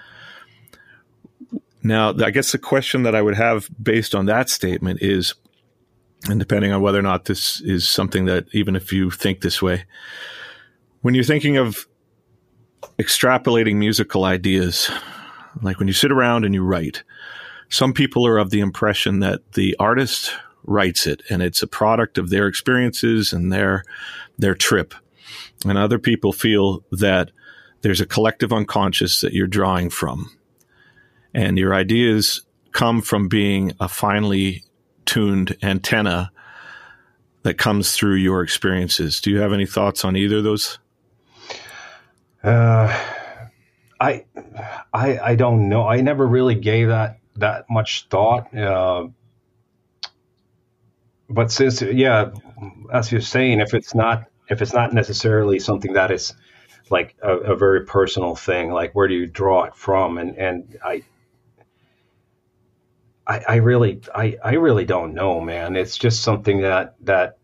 Now, I guess the question that I would have based on that statement is, and depending on whether or not this is something that, even if you think this way, when you're thinking of extrapolating musical ideas, like when you sit around and you write, some people are of the impression that the artist writes it and it's a product of their experiences and their their trip. And other people feel that there's a collective unconscious that you're drawing from. And your ideas come from being a finely tuned antenna that comes through your experiences. Do you have any thoughts on either of those? Uh, I, I, I don't know. I never really gave that that much thought. Uh, but since, yeah, as you're saying, if it's not, if it's not necessarily something that is like a, a very personal thing, like where do you draw it from? And, and I, I, I really, I, I really don't know, man. It's just something that, that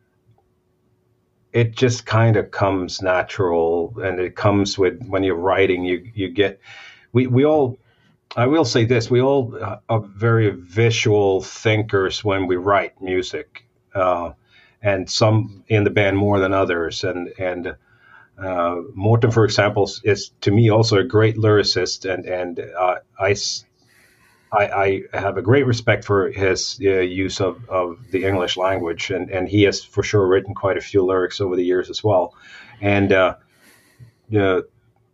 it just kind of comes natural, and it comes with, when you're writing, you, you get, we, we all, I will say this, we all are very visual thinkers when we write music, uh, and some in the band more than others. And, and uh, Morten, for example, is to me also a great lyricist, and, and uh, I, I, I have a great respect for his uh, use of, of the English language, and, and he has for sure written quite a few lyrics over the years as well. And uh, uh,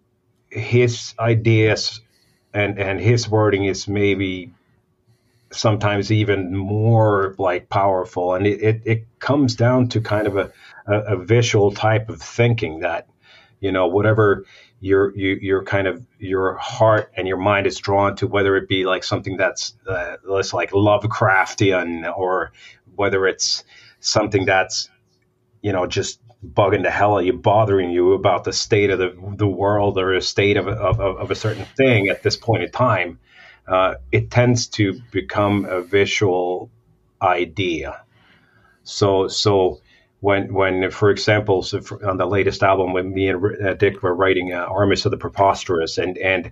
his ideas And, and his wording is maybe sometimes even more like powerful. And it, it, it comes down to kind of a, a, a visual type of thinking that, you know, whatever your, you, your kind of your heart and your mind is drawn to, whether it be like something that's uh, less like Lovecraftian, or whether it's something that's, you know, just bugging the hell out of you, bothering you about the state of the the world, or a state of of, of a certain thing at this point in time, uh, it tends to become a visual idea. So so when when for example, so for, on the latest album, when me and uh, Dick were writing uh, Armies of the Preposterous, and and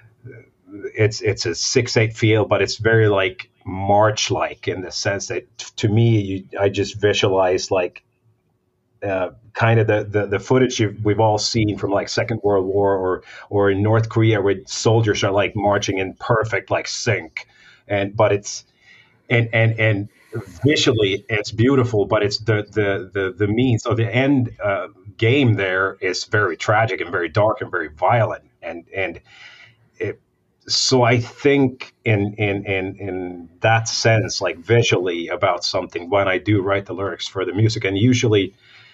it's it's a six eight feel, but it's very like March like, in the sense that to me, you, I just visualize like. Uh, kind of the, the, the footage you've, we've all seen from like Second World War, or or in North Korea, where soldiers are like marching in perfect like sync, and but it's and and and visually it's beautiful, but it's the the the the means or the end uh, game there is very tragic and very dark and very violent, and and it, so I think in in in in that sense, like visually about something, when I do write the lyrics for the music, and usually.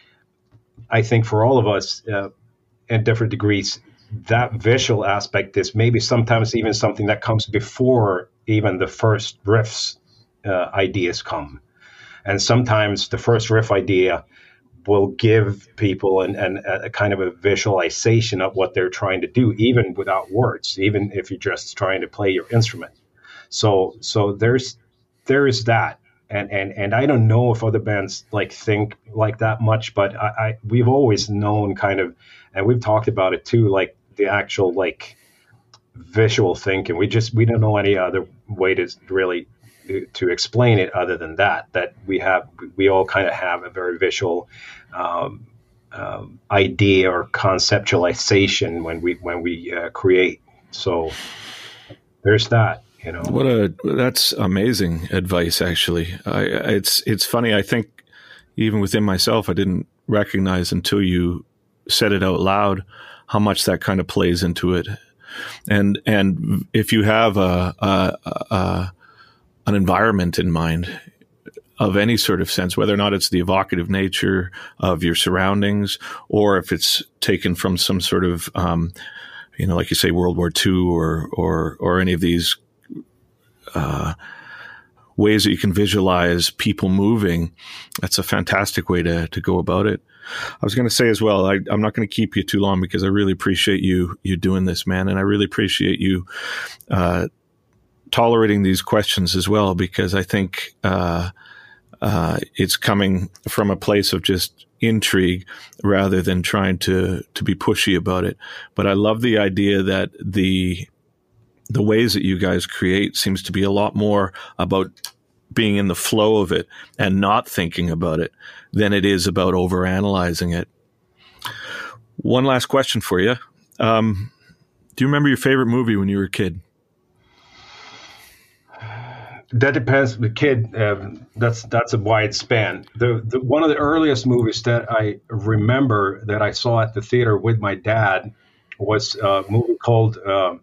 I think for all of us, uh, in different degrees, that visual aspect is maybe sometimes even something that comes before even the first riffs uh, ideas come. And sometimes the first riff idea will give people an, an, a kind of a visualization of what they're trying to do, even without words, even if you're just trying to play your instrument. So so there's there's that. And, and and I don't know if other bands like think like that much, but I, I we've always known kind of, and we've talked about it too, like the actual like visual thinking. We just we don't know any other way to really to explain it other than that. That we have we all kind of have a very visual um, um, idea or conceptualization when we when we uh, create. So there's that. You know. What a that's amazing advice. Actually, I, it's it's funny. I think even within myself, I didn't recognize until you said it out loud how much that kind of plays into it. And and if you have a, a, a an environment in mind of any sort of sense, whether or not it's the evocative nature of your surroundings, or if it's taken from some sort of um, you know, like you say, World War Two or or or any of these. Uh, ways that you can visualize people moving, that's a fantastic way to to go about it. I was going to say as well, I, I'm not going to keep you too long because I really appreciate you you doing this, man, and I really appreciate you uh, tolerating these questions as well, because I think uh, uh, it's coming from a place of just intrigue rather than trying to to be pushy about it. But I love the idea that the the ways that you guys create seems to be a lot more about being in the flow of it and not thinking about it than it is about overanalyzing it. One last question for you. Um, do you remember your favorite movie when you were a kid? That depends. The kid, uh, that's that's a wide span. The, the one of the earliest movies that I remember that I saw at the theater with my dad was a movie called uh,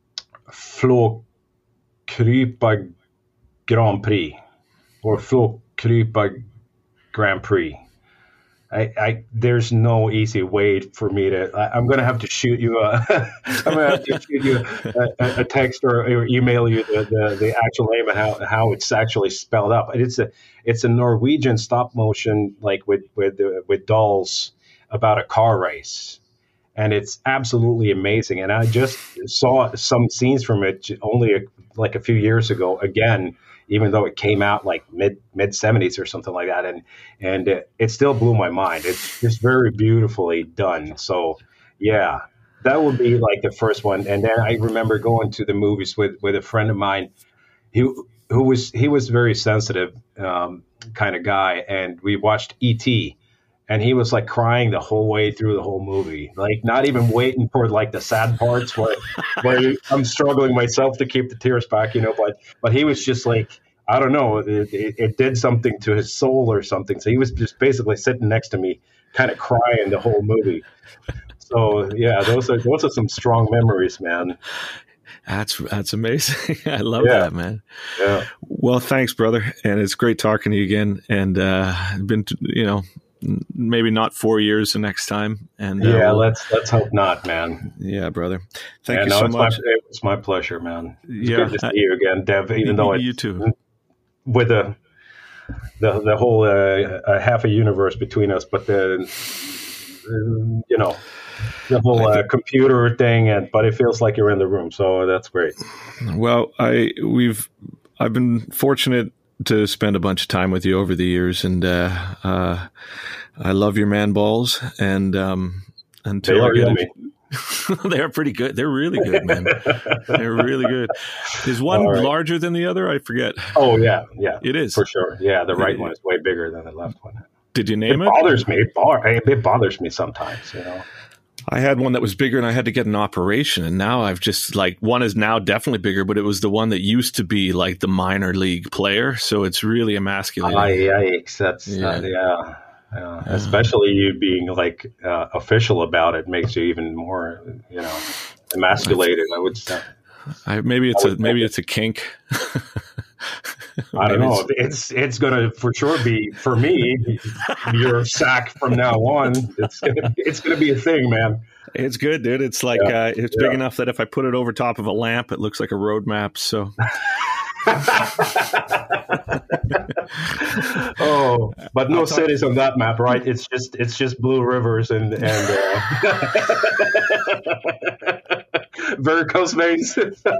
Flåklypa Grand Prix or Flåklypa Grand Prix. I, I there's no easy way for me to. I, I'm gonna have to shoot you a. I'm gonna have to shoot you a, a text or, or email you the, the, the actual name and how, how it's actually spelled out. It's a it's a Norwegian stop motion like with with uh, with dolls about a car race, and it's absolutely amazing. And I just saw some scenes from it only a, like a few years ago again. Even though it came out like mid mid seventies or something like that, and and it, it still blew my mind. It's just very beautifully done. So yeah, that would be like the first one. And then I remember going to the movies with, with a friend of mine, who who was he was very sensitive um, kind of guy, and we watched E T and he was like crying the whole way through the whole movie, like not even waiting for like the sad parts where, where I'm struggling myself to keep the tears back, you know, but, but he was just like, I don't know, it, it, it did something to his soul or something. So he was just basically sitting next to me, kind of crying the whole movie. So yeah, those are, those are some strong memories, man. That's that's amazing. I love yeah. that, man. Yeah. Well, thanks, brother. And it's great talking to you again. And uh, been, to, you know, maybe not four years the next time. And uh, yeah, we'll, let's let's hope not, man. Yeah, brother. Thank yeah, you no, so it's much. My, it's my pleasure, man. It's yeah, good to see I, you again, Dev. Even though it's you too. with the the the whole uh, uh, half a universe between us, but the uh, you know the whole uh, computer thing, and but it feels like you're in the room, so that's great. Well, I we've I've been fortunate to spend a bunch of time with you over the years, and uh, uh, I love your man balls. And um, until they are I get yummy. it, they're pretty good. They're really good, man. They're really good. Is one right. larger than the other? I forget. Oh yeah, yeah, it is for sure. Yeah, the right it, one is way bigger than the left one. Did you name it? It bothers me. It, bar- it bothers me sometimes. You know. I had one that was bigger and I had to get an operation, and now I've just like one is now definitely bigger, but it was the one that used to be like the minor league player. So it's really emasculating. Ah, yikes. That's yeah. Uh, yeah. yeah. Especially you being like uh, official about it makes you even more, you know, emasculated. I would say. I, maybe it's a, maybe it's a kink. I don't know. It's it's gonna for sure be for me. Your sack from now on. It's gonna, it's gonna be a thing, man. It's good, dude. It's like yeah. uh, it's yeah. big enough that if I put it over top of a lamp, it looks like a road map. So Oh, but no I'll talk- cities on that map, right? It's just it's just blue rivers and and uh, varicose veins.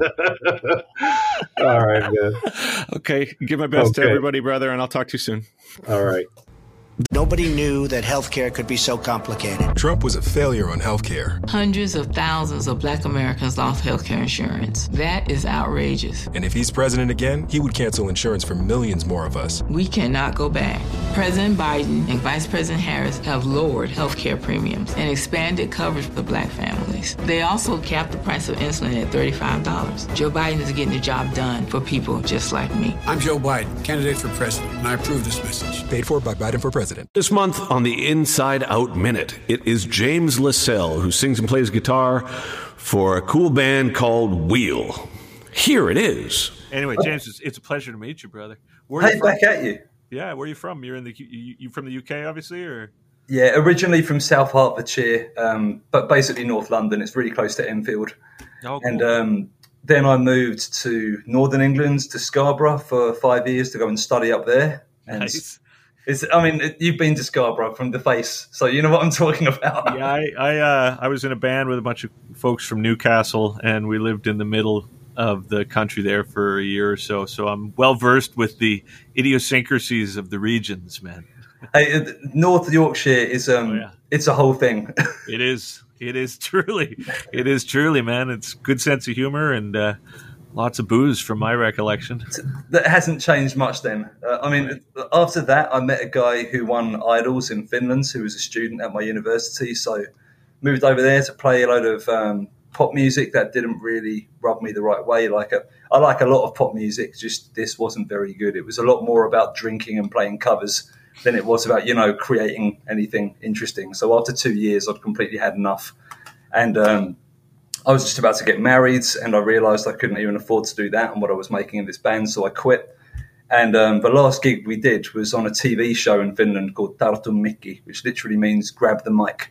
All right, man. Okay, give my best to Okay. everybody, brother, and I'll talk to you soon. All right. Nobody knew that healthcare could be so complicated. Trump was a failure on healthcare, Hundreds of thousands of black Americans lost health care insurance. That is outrageous. and if he's president again, he would cancel insurance for millions more of us. We cannot go back. President Biden and Vice President Harris have lowered health care premiums and expanded coverage for black families. They also capped the price of insulin at thirty-five dollars. Joe Biden is getting the job done for people just like me. I'm Joe Biden, candidate for president, and I approve this message. Paid for by Biden for president. This month on the Inside Out Minute, it is James Lascelles who sings and plays guitar for a cool band called Wheel. Here it is. Anyway, James, it's, it's a pleasure to meet you, brother. Where Hey, you from? back at you. Yeah, where are you from? You're in the you, you from the U K, obviously, or Yeah, originally from South Hertfordshire, um, but basically North London. It's really close to Enfield. oh, cool. And um, then I moved to Northern England, to Scarborough for five years to go and study up there. And nice. it's, I mean, it- you've been to Scarborough from the face, so you know what I'm talking about. Yeah, I I, uh, I was in a band with a bunch of folks from Newcastle, and we lived in the middle of the country there for a year or so. So I'm well versed with the idiosyncrasies of the regions, man. Hey, uh, North Yorkshire is um, Oh, yeah. it's a whole thing. It is. It is truly. It is truly, man. It's good sense of humor and uh, lots of booze, from my recollection. That hasn't changed much then. Uh, I mean, after that, I met a guy who won Idols in Finland, who was a student at my university. So moved over there to play a load of um, pop music that didn't really rub me the right way. Like a, I like a lot of pop music, just this wasn't very good. It was a lot more about drinking and playing covers than it was about, you know, creating anything interesting. So after two years, I'd completely had enough. And um, I was just about to get married, and I realised I couldn't even afford to do that and what I was making in this band, so I quit. And um, the last gig we did was on a T V show in Finland called Tartu Mikki, which literally means grab the mic.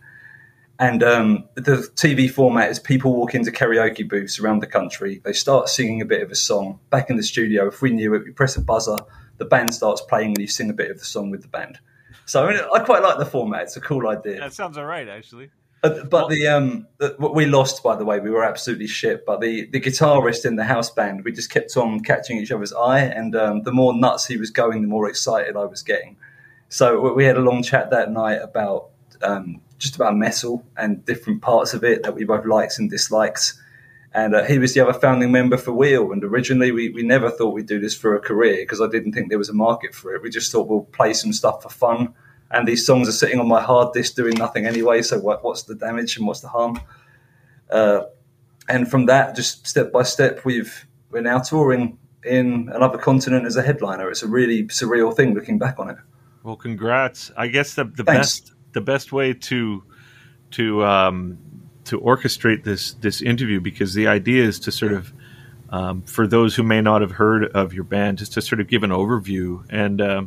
And um, the T V format is people walk into karaoke booths around the country. They start singing a bit of a song. Back in the studio, if we knew it, we press a buzzer, the band starts playing, and you sing a bit of the song with the band. So I, mean, I quite like the format. It's a cool idea. That sounds all right, actually. Uh, but the um, the, what we lost, by the way, we were absolutely shit. But the, the guitarist in the house band, we just kept on catching each other's eye, and um, the more nuts he was going, the more excited I was getting. So we had a long chat that night about um, just about metal and different parts of it that we both liked and disliked. And uh, he was the other founding member for Wheel. And originally, we, we never thought we'd do this for a career because I didn't think there was a market for it. We just thought we'll play some stuff for fun. And these songs are sitting on my hard disk doing nothing anyway. So what, what's the damage and what's the harm? Uh, and from that, just step by step, we've we're now touring in another continent as a headliner. It's a really surreal thing looking back on it. Well, congrats. I guess the, the Thanks. best the best way to to um, to orchestrate this this interview, because the idea is to sort of um, for those who may not have heard of your band, just to sort of give an overview. And um,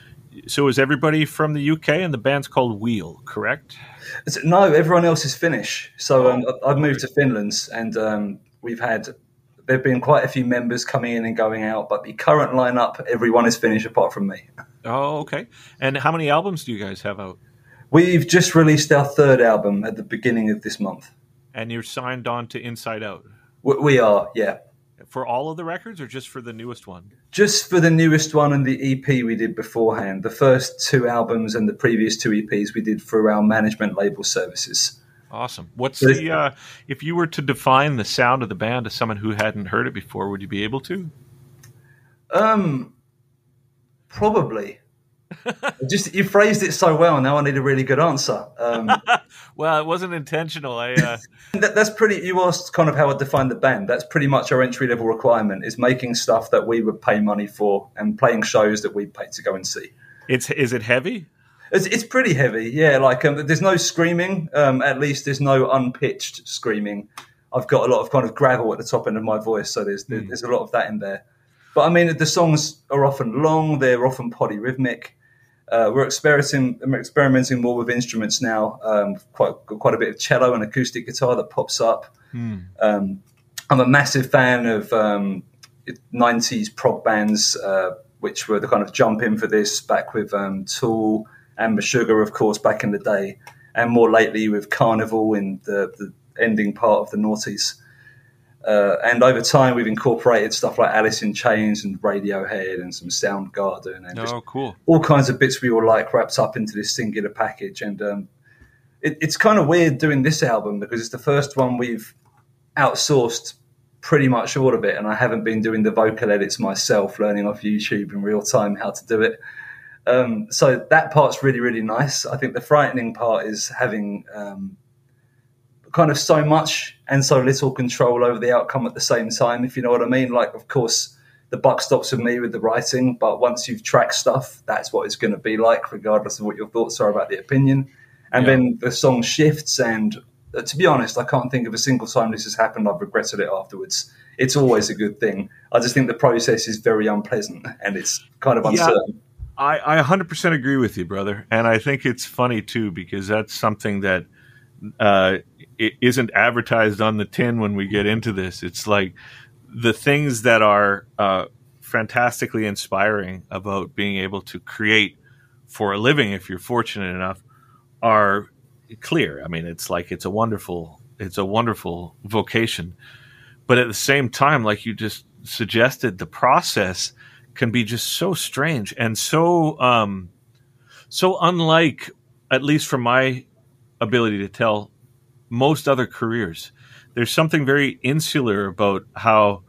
so, is everybody from the U K, and the band's called Wheel, correct? It's- No, everyone else is Finnish. So um, I've moved to Finland, and um, we've had there have been quite a few members coming in and going out. But the current lineup, everyone is Finnish apart from me. Oh, okay. And how many albums do you guys have out? We've just released our third album at the beginning of this month. And you're signed on to Inside Out We, we are, yeah. for all of the records, or just for the newest one? Just for the newest one and the E P we did beforehand. The first two albums and the previous two E Ps we did for our management label services. Awesome. What's Yes. the uh, if you were to define the sound of the band to someone who hadn't heard it before, would you be able to? Um, probably. Just you phrased it so well. Now I need a really good answer. Um, Well, it wasn't intentional. I uh, that, that's pretty. You asked kind of how I define the band. That's pretty much our entry level requirement: is making stuff that we would pay money for and playing shows that we pay to go and see. it's is it heavy? It's, it's pretty heavy, yeah. Like um, there's no screaming. Um, at least there's no unpitched screaming. I've got a lot of kind of gravel at the top end of my voice, so there's Mm. there's a lot of that in there. But I mean, the songs are often long. They're often polyrhythmic. Uh, we're experimenting, we're experimenting more with instruments now. Um, quite quite a bit of cello and acoustic guitar that pops up. Hmm. Um, I'm a massive fan of um, nineties prog bands, uh, which were the kind of jump in for this back with um, Tool and Meshuggah, of course, back in the day, and more lately with Carnival in the, the ending part of the noughties. Uh, and over time, we've incorporated stuff like Alice in Chains and Radiohead and some Soundgarden and oh, just cool. all kinds of bits we all like wrapped up into this singular package. And um, it, it's kind of weird doing this album because it's the first one we've outsourced pretty much all of it, and I haven't been doing the vocal edits myself, learning off YouTube in real time how to do it. Um, so that part's really, really nice. I think the frightening part is having um, kind of so much and so little control over the outcome at the same time, if you know what I mean. Like, of course, the buck stops with me with the writing, but once you've tracked stuff, that's what it's going to be like, regardless of what your thoughts are about the opinion. And yeah. then the song shifts, and uh, to be honest, I can't think of a single time this has happened I've regretted it afterwards. It's always a good thing. I just think the process is very unpleasant, and it's kind of uncertain. Yeah. I, I one hundred percent agree with you, brother. And I think it's funny, too, because that's something that uh, it isn't advertised on the tin when we get into this. It's like the things that are uh, fantastically inspiring about being able to create for a living, if you're fortunate enough, are clear. I mean, it's like it's a wonderful, it's a wonderful vocation. But at the same time, like you just suggested, the process can be just so strange and so um, so unlike, at least from my ability to tell, most other careers. There's something very insular about how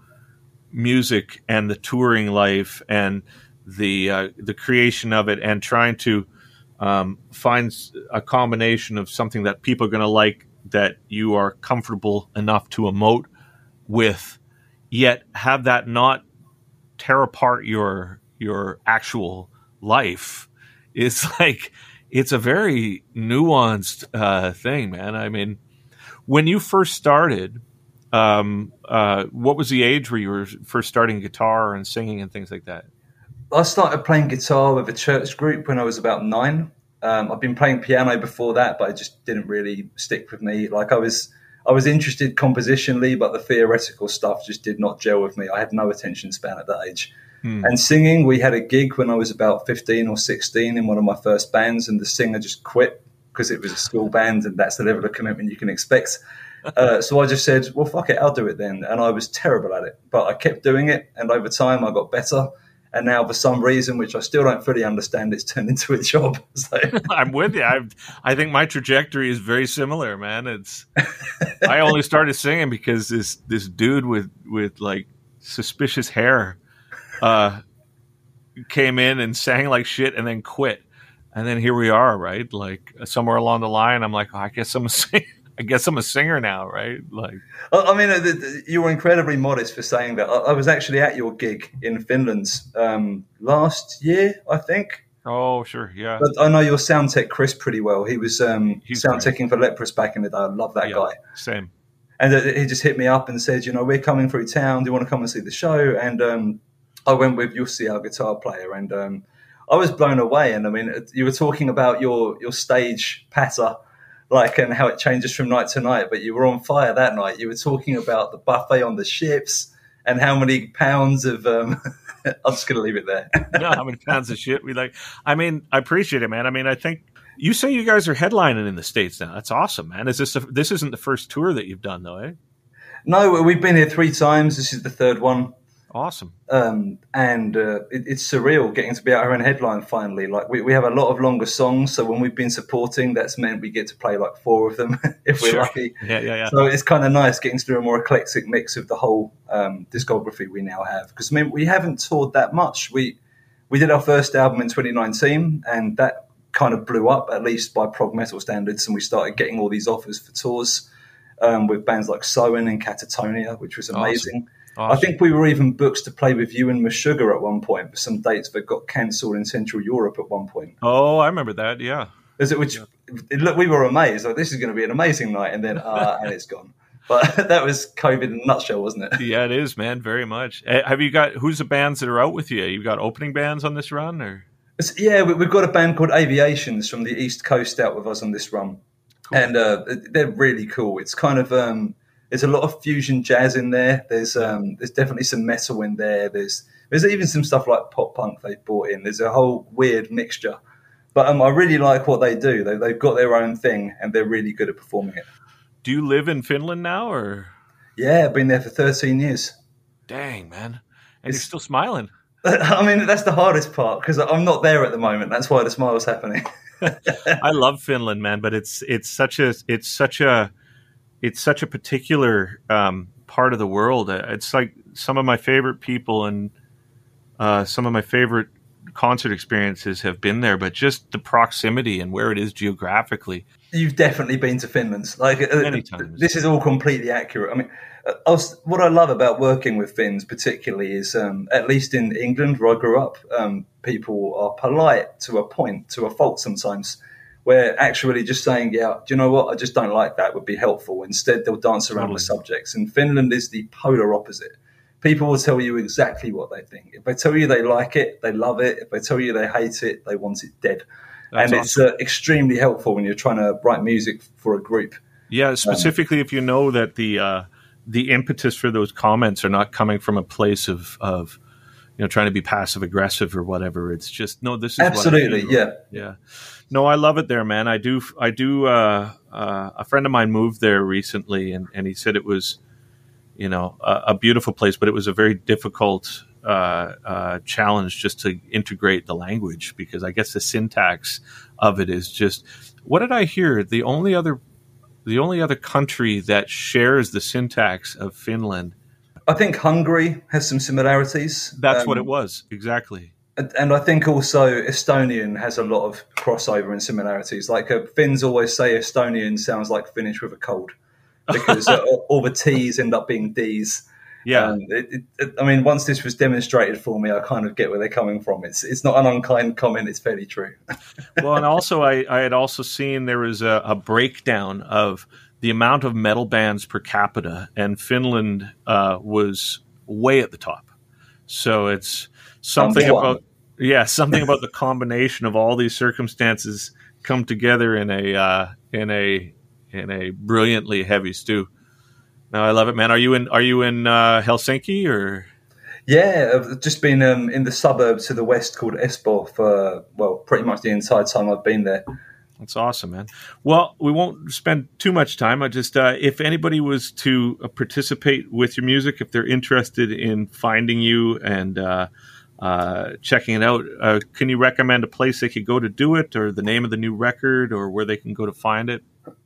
music and the touring life and the uh, the creation of it and trying to um, find a combination of something that people are going to like, that you are comfortable enough to emote with, yet have that not tear apart your your actual life. It's like it's a very nuanced uh, thing, man. I mean, when you first started, um, uh, what was the age where you were first starting guitar and singing and things like that? I started playing guitar with a church group when I was about nine. Um, I've been playing piano before that, but it just didn't really stick with me. Like I was, I was interested compositionally, but the theoretical stuff just did not gel with me. I had no attention span at that age. Hmm. And singing, we had a gig when I was about fifteen or sixteen in one of my first bands, and the singer just quit because it was a school band, and that's the level of commitment you can expect. Uh, so I just said, well, fuck it, I'll do it then. And I was terrible at it, but I kept doing it, and over time I got better. And now, for some reason, which I still don't fully understand, it's turned into a job. So. I'm with you. I I think my trajectory is very similar, man. It's I only started singing because this this dude with with like suspicious hair uh, came in and sang like shit and then quit. And then here we are, right? Like somewhere along the line, I'm like, oh, I guess I'm a singer. I guess I'm a singer now, right? Like, I mean, you were incredibly modest for saying that. I was actually at your gig in Finland um, last year, I think. Oh, sure, yeah. But I know your sound tech, Chris, pretty well. He was um, sound teching for Leprous back in the day. I love that yeah, guy. Same. And uh, he just hit me up and said, you know, we're coming through town. Do you want to come and see the show? And um, I went with Jussi, our guitar player, and um, I was blown away. And I mean, you were talking about your your stage patter, like, and how it changes from night to night, but you were on fire that night. You were talking about the buffet on the ships and how many pounds of, um, I'm just going to leave it there. No, how many pounds of shit we like. I mean, I appreciate it, man. I mean, I think you say you guys are headlining in the States now. That's awesome, man. Is this, a, this isn't the first tour that you've done though, eh? No, we've been here three times. This is the third one. Awesome. Um, and uh, it, it's surreal getting to be out here and headline finally. Like we, we have a lot of longer songs, so when we've been supporting, that's meant we get to play like four of them if we're sure. lucky. Yeah, yeah, yeah. So it's kind of nice getting to do a more eclectic mix of the whole um, discography we now have. Because I mean, we haven't toured that much. We we did our first album in twenty nineteen, and that kind of blew up, at least by prog metal standards, and we started getting all these offers for tours um, with bands like Soen and Catatonia, which was amazing. Awesome. Awesome. I think we were even booked to play with you and Meshuggah at one point for some dates that got cancelled in Central Europe at one point. Oh, I remember that, yeah. Is it, which yeah. it, look, we were amazed. Like, this is going to be an amazing night, and then uh, and it's gone. But that was COVID in a nutshell, wasn't it? Yeah, it is, man, very much. Have you got, who's the bands that are out with you? You got opening bands on this run? Or it's, yeah, we, we've got a band called Aviations from the East Coast out with us on this run. Cool. And uh, they're really cool. It's kind of... Um, there's a lot of fusion jazz in there. There's um, there's definitely some metal in there. There's there's even some stuff like pop punk they've brought in. There's a whole weird mixture. But um, I really like what they do. They, they've got their own thing, and they're really good at performing it. Do you live in Finland now, or? Yeah, I've been there for thirteen years. Dang, man. And it's, you're still smiling. I mean, that's the hardest part, because I'm not there at the moment. That's why the smile's happening. I love Finland, man, but it's it's such a it's such a it's such a particular um, part of the world. It's like some of my favorite people and uh, some of my favorite concert experiences have been there, but just the proximity and where it is geographically. You've definitely been to Finland. Like many times. This is all completely accurate. I mean, I was, what I love about working with Finns particularly is, um, at least in England where I grew up, um, people are polite to a point, to a fault sometimes, where actually just saying, yeah, do you know what, I just don't like that would be helpful. Instead, they'll dance around Totally. with subjects. And Finland is the polar opposite. People will tell you exactly what they think. If they tell you they like it, they love it. If they tell you they hate it, they want it dead. That's and it's uh, extremely helpful when you're trying to write music for a group. Yeah, specifically um, if you know that the uh, the impetus for those comments are not coming from a place of, of you know, trying to be passive aggressive or whatever. It's just, no, this is absolutely, what I yeah, yeah. No, I love it there, man. I do. I do. Uh, uh, a friend of mine moved there recently, and, and he said it was, you know, a, a beautiful place, but it was a very difficult uh, uh, challenge just to integrate the language, because I guess the syntax of it is just. What did I hear? The only other, the only other country that shares the syntax of Finland. I think Hungary has some similarities. That's um, what it was, exactly. And, and I think also Estonian has a lot of crossover and similarities. Like uh, Finns always say Estonian sounds like Finnish with a cold, because uh, all the T's end up being D's. Yeah. Um, it, it, it, I mean, once this was demonstrated for me, I kind of get where they're coming from. It's it's not an unkind comment. It's fairly true. Well, and also I, I had also seen there was a, a breakdown of the amount of metal bands per capita, and Finland uh, was way at the top. So it's something about yeah, something about the combination of all these circumstances come together in a uh, in a in a brilliantly heavy stew. No, I love it, man. Are you in Are you in uh, Helsinki or? Yeah, I've just been um, in the suburb to the west called Espoo for well, pretty much the entire time I've been there. That's awesome, man. Well, we won't spend too much time. I just, uh, if anybody was to uh, participate with your music, if they're interested in finding you and uh, uh, checking it out, uh, can you recommend a place they could go to do it, or the name of the new record, or where they can go to find it?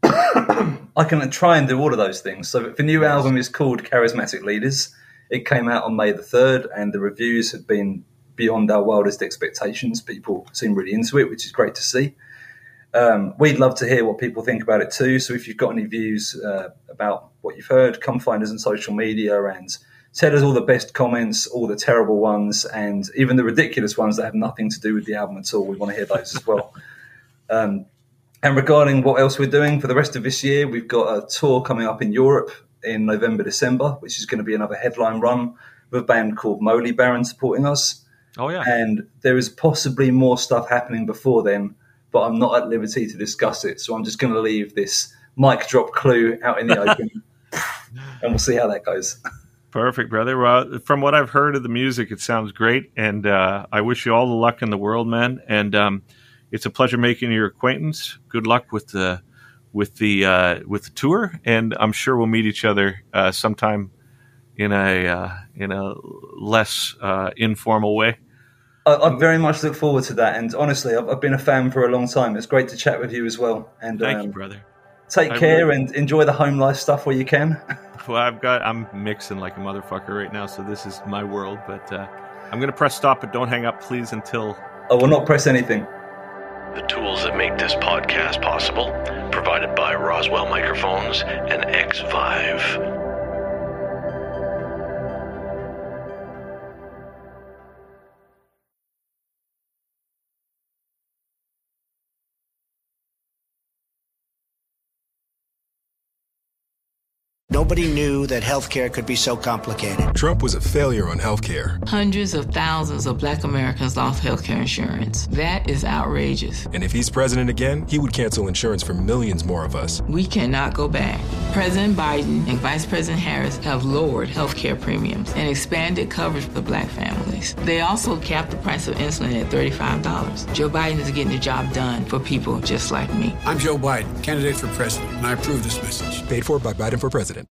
I can try and do all of those things. So the new album is called Charismatic Leaders. It came out on May the third, and the reviews have been beyond our wildest expectations. People seem really into it, which is great to see. Um, we'd love to hear what people think about it too. So if you've got any views uh, about what you've heard, come find us on social media and tell us all the best comments, all the terrible ones, and even the ridiculous ones that have nothing to do with the album at all. We want to hear those as well. Um, and regarding what else we're doing for the rest of this year, we've got a tour coming up in Europe in November, December, which is going to be another headline run with a band called Moley Baron supporting us. Oh, yeah. And there is possibly more stuff happening before then, but I'm not at liberty to discuss it. So I'm just going to leave this mic drop clue out in the open, and we'll see how that goes. Perfect, brother. Well, from what I've heard of the music, it sounds great, and uh, I wish you all the luck in the world, man. And um, it's a pleasure making your acquaintance. Good luck with the with the uh, with the tour, and I'm sure we'll meet each other uh, sometime in a uh, in a less uh, informal way. I, I very much look forward to that, and honestly, I've, I've been a fan for a long time. It's great to chat with you as well. And thank um, you, brother. Take I care really- and enjoy the home life stuff where you can. Well, I've got I'm mixing like a motherfucker right now, so this is my world. But uh, I'm gonna press stop, but don't hang up, please, until I will not press anything. The tools that make this podcast possible, provided by Roswell Microphones and X five. Nobody knew that healthcare could be so complicated. Trump was a failure on healthcare. Hundreds of thousands of black Americans lost healthcare insurance. That is outrageous. And if he's president again, he would cancel insurance for millions more of us. We cannot go back. President Biden and Vice President Harris have lowered health care premiums and expanded coverage for Black families. They also capped the price of insulin at thirty-five dollars. Joe Biden is getting the job done for people just like me. I'm Joe Biden, candidate for president, and I approve this message. Paid for by Biden for president.